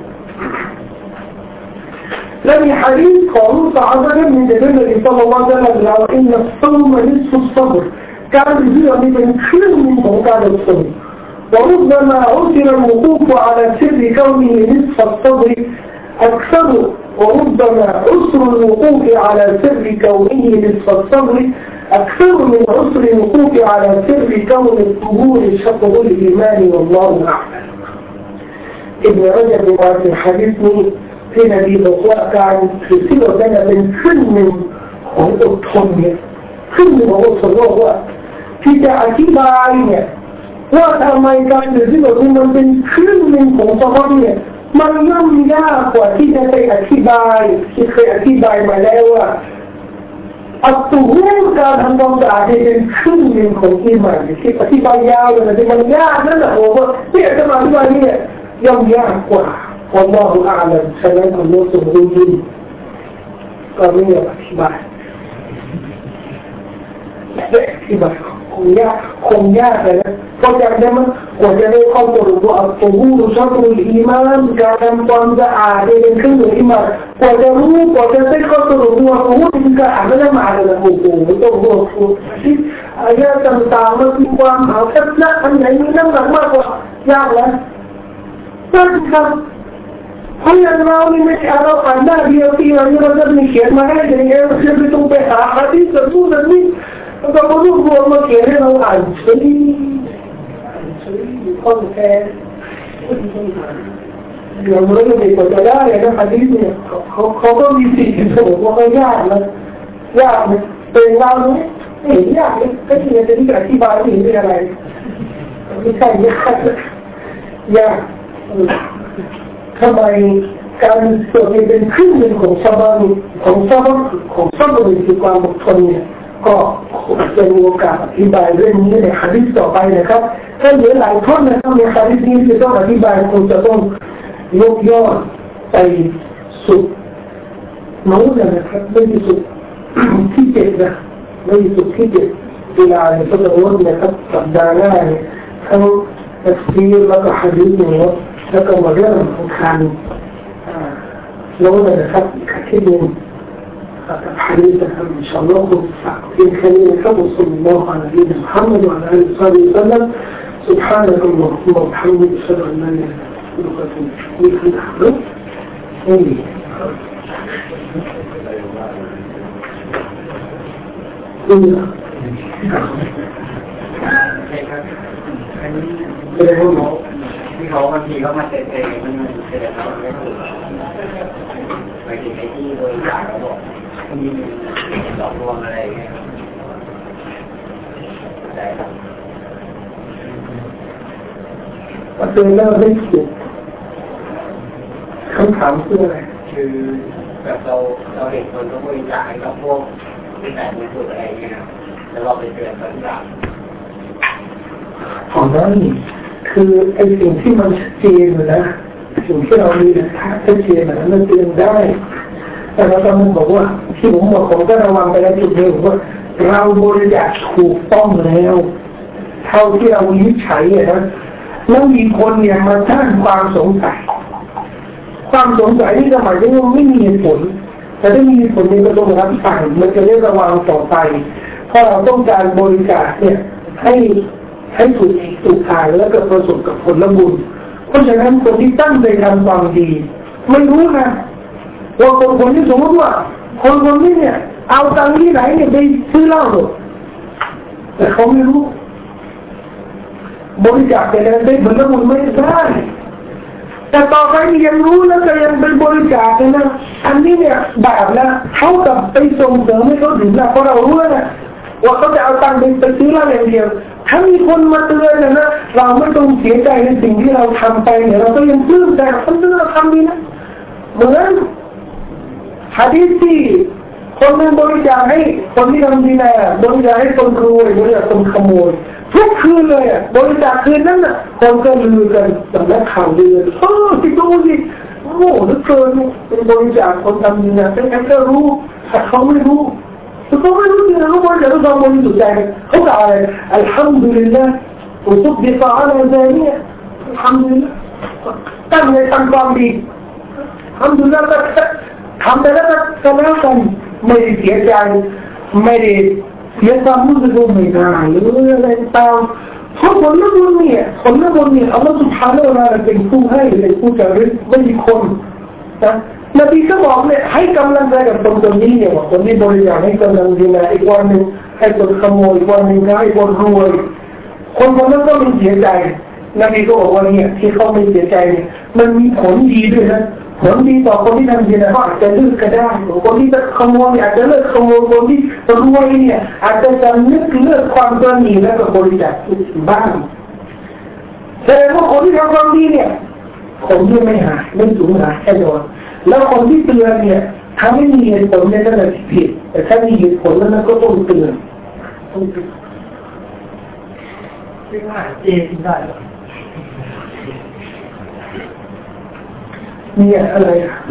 لم حديث قانون صعبا من النبي صلى الله عليه وسلم قال إن الصوم نصف الصبر كان يجب من كل منهم كان الصبر وربما عثر الوقوف على سر كونه نصف الصبر أكثر وربما عسر الوقوف على سر كونه نصف الصبر أكثر من عسر الوقوف على سر كون الظهور شطر الإيمان والله أعلم. ابن رجب وفي الحديث في نبي بقواء كان في سيرة لنا من كل الطمية كل ما وصل الله في تعكيب عينه وقت ما كان يزيد من كل من صفريةมันย่อมยากกว่าที่จะไปอธิบายที่เคยอธิบายมาแล้วว่าอัตตุรูการทำความสะอาดเป็นครึ่งหนึ่งของอีหม่านที่อธิบายยาวเลยแต่มันยากนั่นแหละโอ้โหที่จะมาอธิบายนี่ย่อมยากกว่าอัลลอฮฺอาลัมฉะนั้นอัลลอฮฺทรงรู้ยิ่งก็ไม่อยากอธิบายและอธิบายคงยากเลยนะก็จำได้ไหมกว่าจะได้เข้าตัวรู้ว่าตัวรู้ชอบตัวอิมานการทำความสะอาดเป็นเครื่องมืออิมานกว่าจะรู้กว่าจะได้เข้าตัวรู้ว่าตัวเป็นการอ่านไม่ได้มาเลยนะโอ้โหไม่ต้องรู้ที่อายะต่างๆมันมีความหมายชัดและอันไหนมีน้ำหนักมากกว่ายากแล้วนั่นครับเพราะอย่างเรานี่ไม่ใช่เราอ่านได้เดียวที่เราจะมีเขียนมาให้อย่างเงี้ยเราจะไปต้องไปหาหาที่จะรู้แบบนี้แล้วก็รวบรวมมาเขียนให้เราอ่านเฉยข้อแท้เราไม่ได้ไปกดได้นะฮะดิเนี่ยเขาก็มีสิ่งที่บอกว่าไม่ยากนะยากนะเป็นเราเนี่ยไม่ยากเลยก็ที่จะอธิบายไม่เป็นอะไรไม่ใช่ยากทำไมการสวดเป็นครึ่งหนึ่งของซับร์ของซับร์คือความอดทนเนี่ยก็จะมีโอกาสอธิบายเรื่องนี้ในหะดีษต่อไปนะครับถ้าเหลือหลายท่อนนะครับในหะดีษนี้จะต้องอธิบายคงจะต้องยกย่อไปสุดโน้นนะครับไม่ได้สุดที่เจ็ดนะไม่ได้สุดที่เจ็ดเวลาเนี่ยก็จะวนนะครับสัปดาห์หน้าเนี่ยทั้งตัฟซีรแล้วก็หะดีษเนี่ยแล้วก็มาเรื่องของการโน้นนะครับอีกทีนึงحديثكم إن شاء الله في كلمة وصلى الله على نبينا محمد وعلى آله وصحبه وسلم سبحانك اللهم وبحمدك أشهد أن لا إله إلا أنت ที่เขาบางทีเขามาเตะมันเตะเราไม่ถูกไปที่โดยจากเขาบอกมีหลอกลวงอะไรเงี้ยได้ครับประเด็นแรกไม่ถูกคำถามคืออะไรคือแบบเราเห็นคนเขาบริจาคให้กับพวกที่แต่ไม่ถูกอะไรเงี้ยแล้วเราไปเตือนเขาที่หลังของนั้นคือไอ้สิ่งที่มันชัดเจนอยู่นะสิ่งที่เรามีหลักฐานชัดเจนแบบนั้นเตือนได้แต่เราต้องบอกว่าที่ผมบอกผมก็ระวังไปแล้วจุดนี้ว่าเราบริจาคถูกต้องแล้วเท่าที่เราวิจัยนะแล้วมีคนเนี่ยมาสร้างความสงสัยนี่ก็หมายถึงว่าไม่มีเหตุผลแต่ถ้ามีเหตุผลนี่ก็ต้องรับฟังมันจะได้ระวังต่อไปเพราะเราต้องการบริจาคเนี่ยให้ถูกทางแล้วก็ประสบกับผลบุญเพราะฉะนั้นคนที่ตั้งใจทำความดีไม่รู้นะว่าคนที่สมมติว่าคนนี้เนี่ยเอาตังค์ที่ไหนเนี่ยไปซื้อเหล้าแต่เขาไม่รู้บริจาคแต่ละได้ผลบุญไม่ได้แต่ต่อไปยังรู้แล้วก็ยังเป็นบริจาคเลยนะอันนี้เนี่ยแบบนะเขากับไปส่งเสริมให้เขาถึงนะเพราะเรารู้นะว่าเขาจะเอาตังค์ไปซื้อเหล้าอย่างเดียวถ้ามีคนมาเตือนนะเราไม่ต้องเสียใจในสิ่งที่เราทำไปเนี่ยเราก็ยังปลื้มใจคนที่เราทำดีนะเหมือนหะดีษที่คนนึงบริจาคให้คนที่ทำดีนะบริจาคให้คนรวยบริจาคคนขโมยทุกคืนเลยบริจาคคืนนั้นน่ะคนก็ลือกันสำนักข่าวลือที่ดูสิโอ้เหลือเกินเป็นบริจาคคนทำดีนะแต่ก็รู้แต่เขาไม่รู้เขาไม่รู้จริงๆเขาบริจาคด้วยความบริสุทธิ์ใจเขากล่าวอะไรอัลฮัมดุลิลลาห์อุซุบบิฟะอัลซานีอัลฮัมดุลิลลาห์ตั้งใจทำความดีอัลฮัมดุลิลลาห์ทำไปแล้วก็แล้วกันไม่ได้เสียใจไม่ได้เสียความรู้สึกว่าไม่ได้หรืออะไรตามเพราะผลบุญเนี่ยอัลลอฮฺซุบฮานะฮูวะตะอาลาเป็นผู้ให้เป็นผู้จะริไม่มีคนนะนบีก็บอกเนี่ยให้กำลังใจกับคนนี้เนี่ยว่าคนนี้บริจาคให้กำลังใจนะอีกวันหนึ่งให้คนขโมยอีกวันหนึ่งให้คนรวยคนนั้นก็ไม่เสียใจนบีก็บอกว่าเนี่ยที่เขาไม่เสียใจเนี่ยมันมีผลดีด้วยนะผลดีต่อคนที่ทำดีนะเขาอาจจะเลิกก็ได้คนที่จะขโมยอาจจะเลิกขโมยคนที่รวยเนี่ยอาจจะจำนึกเลิกความตนีแล้วก็บริจาคบ้างแต่ว่าคนที่ทำความดีเนี่ยคนที่ไม่หายไม่สูญหายแค่โดนแล้วคนที่เตือนเนี่ยถ้าไม่มีเหตุผลเนี่ยก็จะผิดแต่ถ้ามีเหตุผลแล้วก็ต้องเตือนไม่ว่าเจกินได้หรอเนี่ยอะไร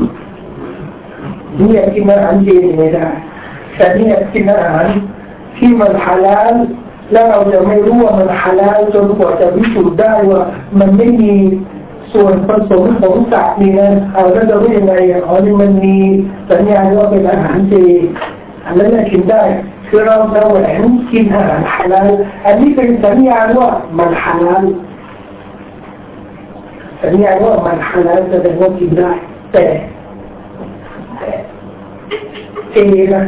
เนี่ยกินอาหารเจไม่ได้แต่เนี่ยกินอาหารที่มันฮาลาลแล้วเราจะไม่รู้ว่ามันฮาลาลจนกว่าจะพิสูจน์ได้ว่ามันไม่มีส่วนผสมของสัตว์นี่นะแล้วจะรู้ยังไงนี่มันมีสัญญาณว่าเป็นอาหารเจอันนั้นกินได้คือเราแหวงกินอาหารฮาลาลอันนี้เป็นสัญญาณว่ามันฮาลาลสัญญาณว่ามันฮาลาลแสดงว่ากินได้แต่เจนะ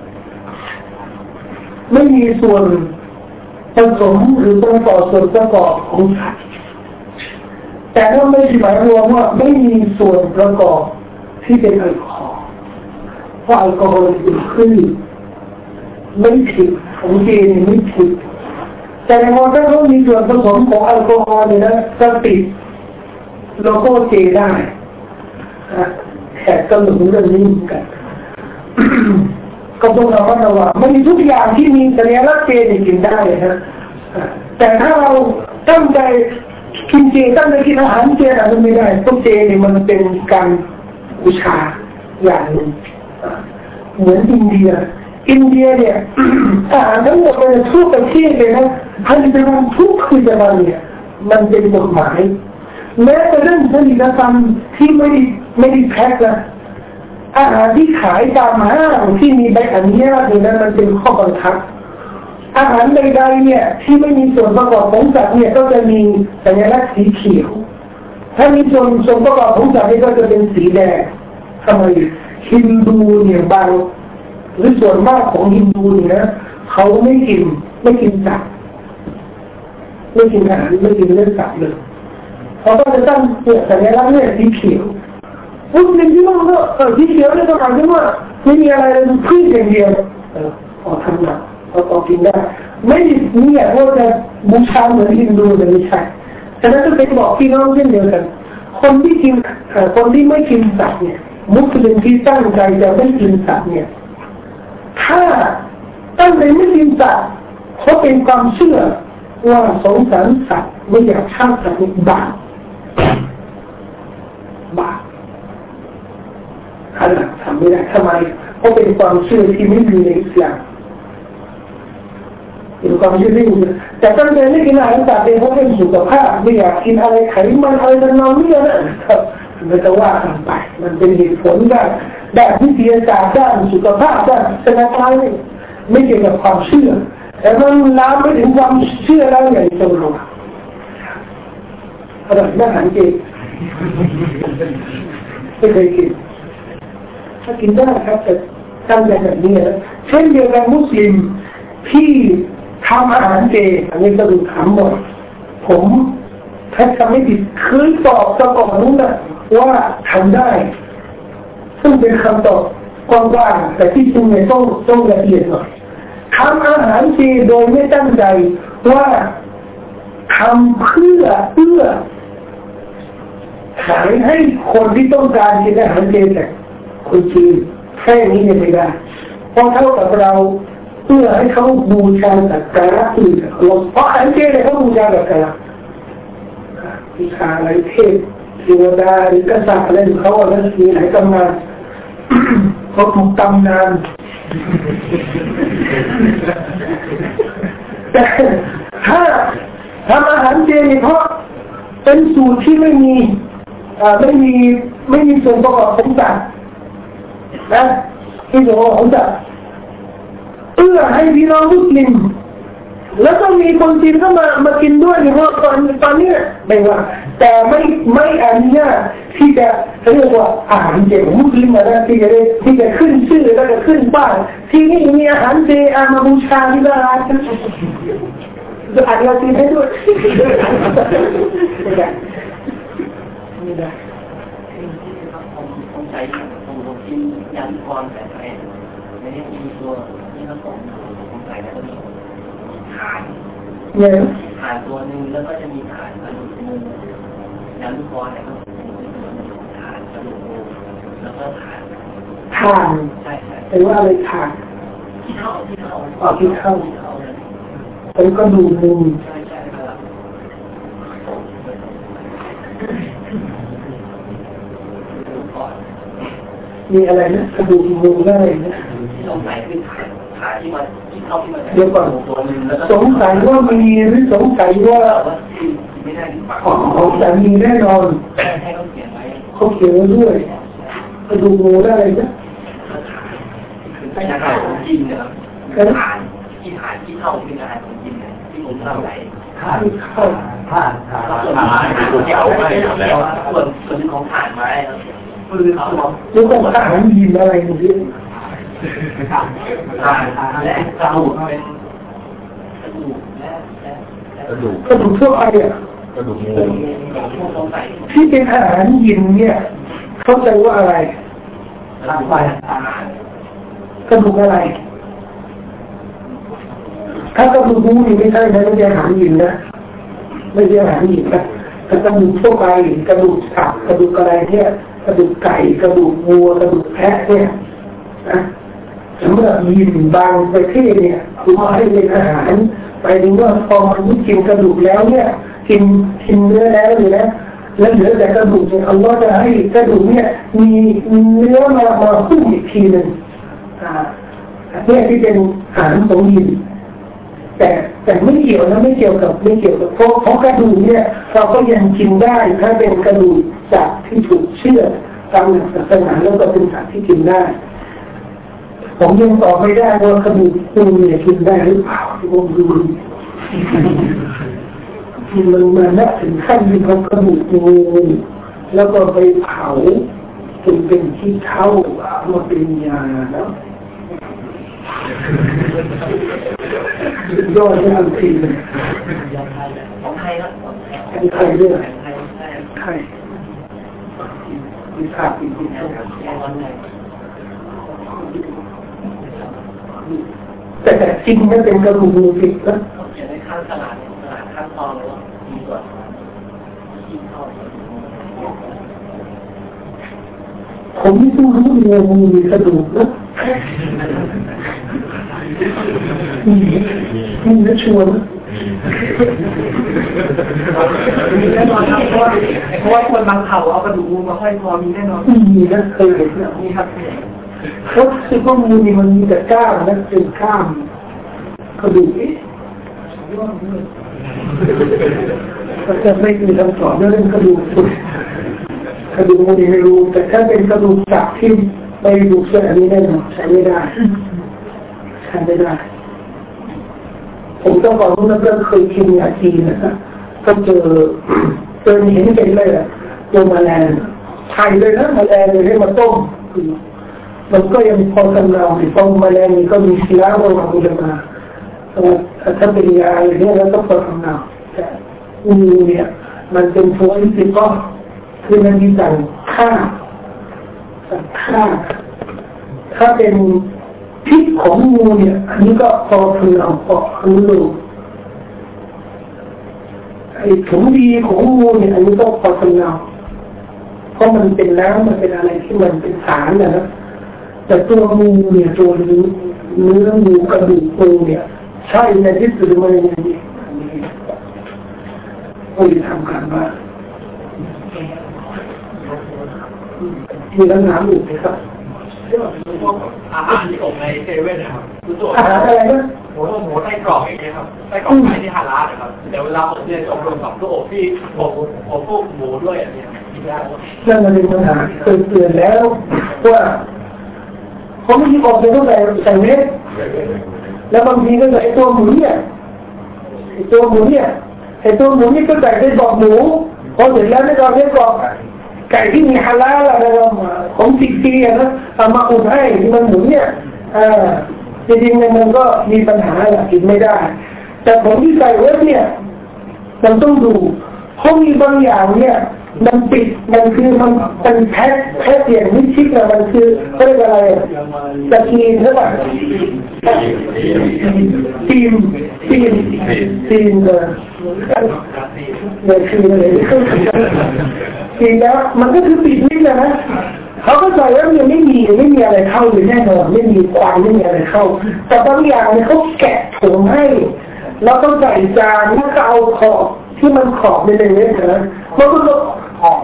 ไม่มีส่วนผสมหรือส่วนประกอบของสัตว์แต่ก็ไม่ได้หมายรวมว่าไม่มีส่วนประกอบที่เป็นแอลกอฮอล์เพราะแอลกอฮอล์เป็นคลื่นไม่ผิดของเจนี่ไม่ผิดแต่ในวันที่เขามีส่วนผสมของแอลกอฮอล์เนี่ยนะจะติดโลโก้เจได้แต่ก็หนุนเรื่องนี้เหมือนกันก็ต้องระมัดระวังไม่มีทุกอย่างที่มีสัญลักษณ์เจนี่กินได้นะแต่ถ้าเราตั้งใจกินเจตั้งใจกินอาหารเจอาจจะไม่ได้เพราะเจนี่มันเป็นการบูชาอย่างหนึ่งเหมือนอินเดียเนี่ยอาหารทั้งหมดเลยทุกประเทศเลยนะฮันเป็นทุกคืนจะมาเนี่ยมันเป็นกฎหมายแม้แต่เรื่องผลิตภัณฑ์ที่ไม่ได้แพ็คนะอาหารที่ขายตามห้างที่มีใบอนุญาตเนี่ยมันเป็นข้อบังคับอาหารใดๆเนี่ยที่ไม่มีส่วนประกอบของสัตว์เนี่ยก็จะมีสัญลักษณ์สีเขียวถ้ามีส่วนประกอบของสัตว์เนี่ยก็จะเป็นสีแดงทำไมฮินดูเนี่ยบางหรือส่วนมากของฮินดูเนี่ยเขาไม่กินสัตว์ไม่กินอาหารไม่กินเลือดสัตว์เลยเขาก็จะตั้งสัญลักษณ์เนี่ยสีเขียวมุสลิมที่นั่นก็สีเขียวเนี่ยก็หมายถึงว่าไม่มีอะไรเลยพืชอย่างเดียวทำหนักเรากินได้ไม่เนี่ยว่าจะบูชาเหมือนฮินดูเลยไม่ใช่ฉะนั้นก็เป็นบอกพี่น้องเช่นเดียวกันคนที่ไม่กินสัตว์เนี่ยมุสลิมที่ตั้งใจจะไม่กินสัตว์เนี่ยถ้าตั้งใจไม่กินสัตว์เขาเป็นความเชื่อว่าสงสารสัตว์ไม่อยากฆ่าสัตว์บาปขนาดทำไม่ได้ทำไมเพราะเป็นความเชื่อที่ไม่มีในอิสลามเป็นความเชื่อที่มีแต่ตั้งใจไม่กินอาหารสัตว์เพราะเป็นสุขภาพไม่อยากกินอะไรไขมันอะไรต่างๆนี่นะครับไม่ต้องว่ากันไปมันเป็นเหตุผลด้านวิทยาศาสตร์ด้านสุขภาพด้านศาสนาไม่เกี่ยวกับความเชื่อแต่มันลามไปถึงความเชื่อแล้วอย่างตรงๆอะไรอาหารเจไม่เคยกินถ้ากินได้ครับแต่ตั้งใจแบบนี้นะเช่นเดียวกันมุสลิมที่ทำอาหารเจอันนี้ก็ดูถามบ่อยผมถ้าทำไม่ผิดเคยตอบตะก่อนนู้นนะว่าทำได้ซึ่งเป็นคำตอบกว้างๆแต่ที่จริงเนี่ยต้องละเอียดหน่อยทำอาหารเจโดยไม่ตั้งใจว่าทำเพื่อขายให้คนที่ต้องการกินอาหารเจแต่คนจีนแค่นี้ยังไม่ได้เพราะเท่ากับเราเพื่อให้เขาบูชาสักการะอื่นเพราะอาหารเจเนี่ยเขาบูชาสักการะบูชาอะไรเทพเทวดาหรือกษัตริย์อะไรของเขาอะไรมีหลายตำนานเขาถูกตำนานแต่ถ้าทำอาหารเจเพราะเป็นสูตรที่ไม่มีส่วนประกอบของสัตว์นะที่ส่วนประกอบของสัตว์เพื่อให้พี่น้องมุสลิมแล้วก็มีคนจีนเข้ามากินด้วยเพราะตอนนี้ไม่ว่าแต่ไม่อนุญาตที่จะเรียกว่าอาหารเจของมุสลิมนะที่จะขึ้นชื่อแล้วก็ขึ้นป้ายที่นี่มีอาหารเจมาบูชาที่ร้านจะอ่านเราจีนให้ด้วยไม่ได้ผมใช้ผมกินยันก่อนแต่ไม่ได้มีตัวที่ผสมผมใส่แล้วก็มีฐานตัวนึงแล้วก็จะมีฐานกระดูกงูยันก่อนเนี่ยก็ฐานกระดูกงูแล้วก็ฐานใช่เป็นว่าอะไรฐานที่เท่าเป็นกระดูกงูมีอะไรนะกระดูกงูได้นะที่สงสัยคือฐานที่มันเดี๋ยวก่อนสงสัยว่ามีหรือสงสัยว่าไม่ได้แต่มีแน่นอนให้เขาเขียนไว้ด้วยกระดูกงูได้นะเป็นอาหารของจีนนะครับฐานที่เท่าเป็นอาหารของจีนที่ผมเล่าไหนฐานส่วนของฐานไม้ครับคือเขาแล้วก็อาหารยินอะไรอย่างนี้และกระดูกเป็นกระดูกทั่วไปอ่ะกระดูกงูที่เป็นอาหารยินเนี่ยเข้าใจว่าอะไรกระดูกอะไรถ้ากระดูกงูนี่ไม่ใช่นะไม่ใช่อาหารยินนะไม่ใช่อาหารยินนะกระดูกทั่วไปกระดูกสัตว์กระดูกอะไรเนี่ยกระดูกไก่กระดูกวัวกระดูกแพะเนี่ยนะสำหรับยินบางประเทศเนี่ยคือให้เป็นอาหารไปถึงว่าพอมันกินกระดูกแล้วเนี่ยกินเนื้อแล้วเลยนะแล้วเหลือแต่กระดูกเนี่ยอัลลอฮฺจะให้กระดูกเนี่ยมีเนื้อมาหุ้มอีกทีหนึ่งเนี่ยที่เป็นอาหารของยินแต่ไม่เกี่ยวนะไม่เกี่ยวกับเพราะกระดูกเนี่ยเราก็ยังกินได้ถ้าเป็นกระดูกจากที่ถูกเชื่อตามหลักศาสนาแล้วก็เป็นสัตว์ที่กินได้ผมยังตอบไม่ได้ว่ากระดูกงูเนี่ยกินได้หรือเปล่าที่ผมดูมันมาณถึงขั้นที่เขากระดูกงูแล้วก็ไปเผาจนเป็นที่เท่ามาเป็นยาแล้วยอดเลยทีเลยของไทยนะไทยด้วยไทยมีภาพอีกทีแต่จริงไม่เป็นกระดูกงูผิดนะเขียนในขั้นตลาดขั้นตอนเลยว่ามีส่วนที่เข้าผมไม่รู้งูมีกระดูกนะมีนะชวนแน่นอนครับเพราะว่าคนบางเผ่าเอากระดูกงูมาห้อยคอมีแน่นอนมีนะเคยเห็นนะมีครับเขาคือพวกงูนี่มันมีแต่กล้ามนะเป็นกล้ามกระดูกก็จะไม่มีคำสอนเรื่องกระดูกกระดูกงูนี่ไม่รู้แต่ถ้าเป็นกระดูกสัตว์ที่ไปดูเสื้ออันนี้แน่นอนใช้ไม่ได้ผมต้องบอกว่าเราเคยกินยาจีนนะครับก็เจอเห็นเป็นเลยอะตัวแมลงไทยเลยนะแมลงเลยให้มาต้มมันก็ยังพอสำเนาในฟองแมลงนี่ก็มีศิลาระหว่างอุลามะถ้าเป็นยาอะไรเนี่ยแล้วก็พอสำเนาแต่งูเนี่ยมันเป็นตัวอินทรีย์ก็คือมันมีสั่งฆ่าถ้าเป็นพิษของงูเนี่ยอันนี้ก็พอสำเนาพอรู้ไอ้ถุงดีของงูเนี่ยอันนี้ก็พอสำเนาเพราะมันเป็นน้ำมันเป็นอะไรที่มันเป็นสารนะแต่ตัวงูเนี่ยตัวเนื้องูกระดูกงูเนี่ยใช่ในที่สุดมันอย่างนี้ก็เลยทำการบ้านมีปัญหาอยู่ไหมครับพวกอาหารที่อบในเซเว่นนะครับอาหารอะไรนะหมูไส้กรอกอย่างเงี้ยครับไส้กรอกไก่ที่ฮาลาลนะครับเดี๋ยวเวลาอบเนี่ยจะอบรวมกับตู้อบที่อบพวกหมูด้วยอย่างเงี้ยนั่นมันเป็นปัญหาเคยเตือนแล้วว่าเขาไม่ที่ออกจะต้องใส่เม็ดแล้วบางทีก็ใส่ตัวหมูเนี่ยตัวหมูนี่ก็ใส่ในกรอบหมูพอเสร็จแล้วในกรอบนี้กรอบไก่ที่มีฮาลาลอะไรของซีนะเอามาอุ่นให้ที่มันหมุนเนี่ยจริงๆมันก็มีปัญหาแหละกินไม่ได้แต่ผมที่ใส่ไว้เนี่ยมันต้องดูเพราะมีบางอย่างเนี่ยมันปิดมันคือมันเป็นแพ็คอย่างนิชิกนะมันคือเรียกอะไรตะกีนใช่ป่ะตีมเนี่ยคืออะไรจริงแล้วมันก็คือปิดนิดนะเขาก็ใส่แล้วยังไม่มีอะไรเข้าเลยแน่นอนไม่มีความไม่มีอะไรเข้าแต่บางอย่างเนี่ยเขาแกะถุงให้แล้วต้องใส่จานแล้วก็เอาขอบที่มันขอบในเล็กๆนะมันก็ต้องขอบ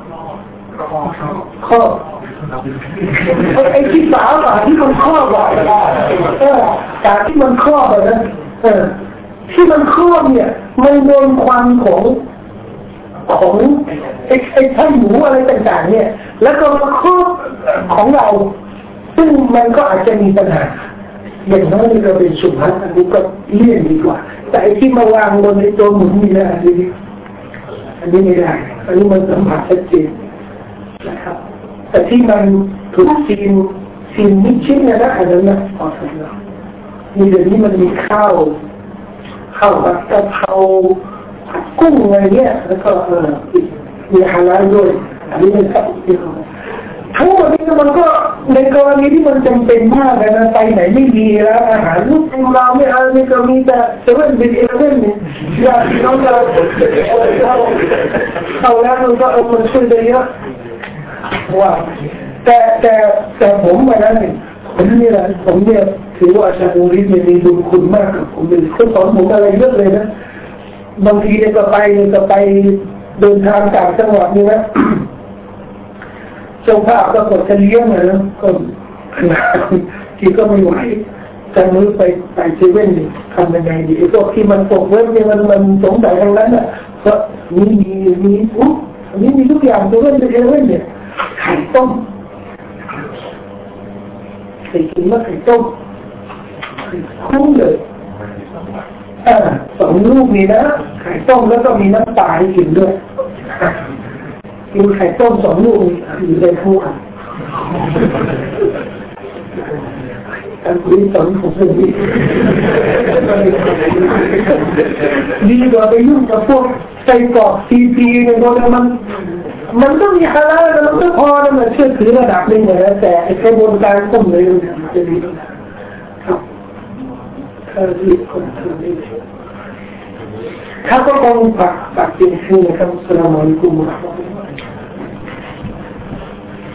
ไอ้ที่ฝาที่มันครอบจากที่มันครอบนะที่มันครอบเนี่ยมันโดนควันของไอ้ท่านหมูอะไรต่างๆเนี่ยแล้วก็มาครอบของเราซึ่งมันก็อาจจะมีปัญหาอย่างน้อยนี่ก็เป็นสุภาพอันนี้ก็เลี่ยงดีกว่าแต่ไอ้ที่มาวางบนในตัวหมูนี่นะอันนี้ไม่ได้อันนี้มันสัมผัสชัดเจนนะครับแต่ที่มันถูกซีนนิดชิ้นนะอันนั้นนะพอสำหรับมีเดี๋ยวนี้มันมีข้าวผัดกะเพราผัดกุ้งอะไรเนี่ยแล้วก็มีฮาลาลด้วยอันนี้เป็นสัตว์ที่ทั้งหมดนี้มันก็ในกรณีที่มันจำเป็นมากเลยนะไปไหนไม่มีแล้วอาหารลูกเราไม่เอาไม่ก็มีแต่เซเว่นเป็น11เนี่ยญาติน้องเราเข้าแล้วมันก็มันช่วยได้เยอะว่าแต่ผมมาแล้วเนี่ยผมเนี่ยถือว่าอาจารย์อุริเนี่ยมีบุญคุณมากกับผมเลยเขาสอนผมอะไรเยอะเลยนะบางทีเนี่ยก็ไปเดินทางต่างจังหวัดนี่นะเจ้าภาพก็กดจะเลี้ยงนะก็ที่ก็ไม่ไหวจะมือไปเซเว่นทำยังไงดีไอ้พวกที่มันตกเว็บเนี่ยมันสงสัยทางนั้นอ่ะก็มีทุกอย่างเซเว่นเนี่ยไข่ต้มเคยกินว่าไข่ต้มคุ้มเลย2 ลูกนี่นะไข่ต้มแล้วก็มีน้ำตาให้กินด้วยกินไข่ต้ม2 ลูกอยู่ในครัวการคุยสอนของผมดีกว่าไปยุ่งกับพวกไส้กรอกซีเนี่ยเพราะมันต้องมีฮาลาลมันต้องพอนะมันเชื่อถือระดับนึงนะแต่ไอ้กระบวนการต้มเลยมันจะดีครับถ้าดีคนทำได้ถ้าก็คงฝากเป็นชื่อนะครับอัสสลามุอะลัยกุมวะเราะห์มะตุลลอฮ์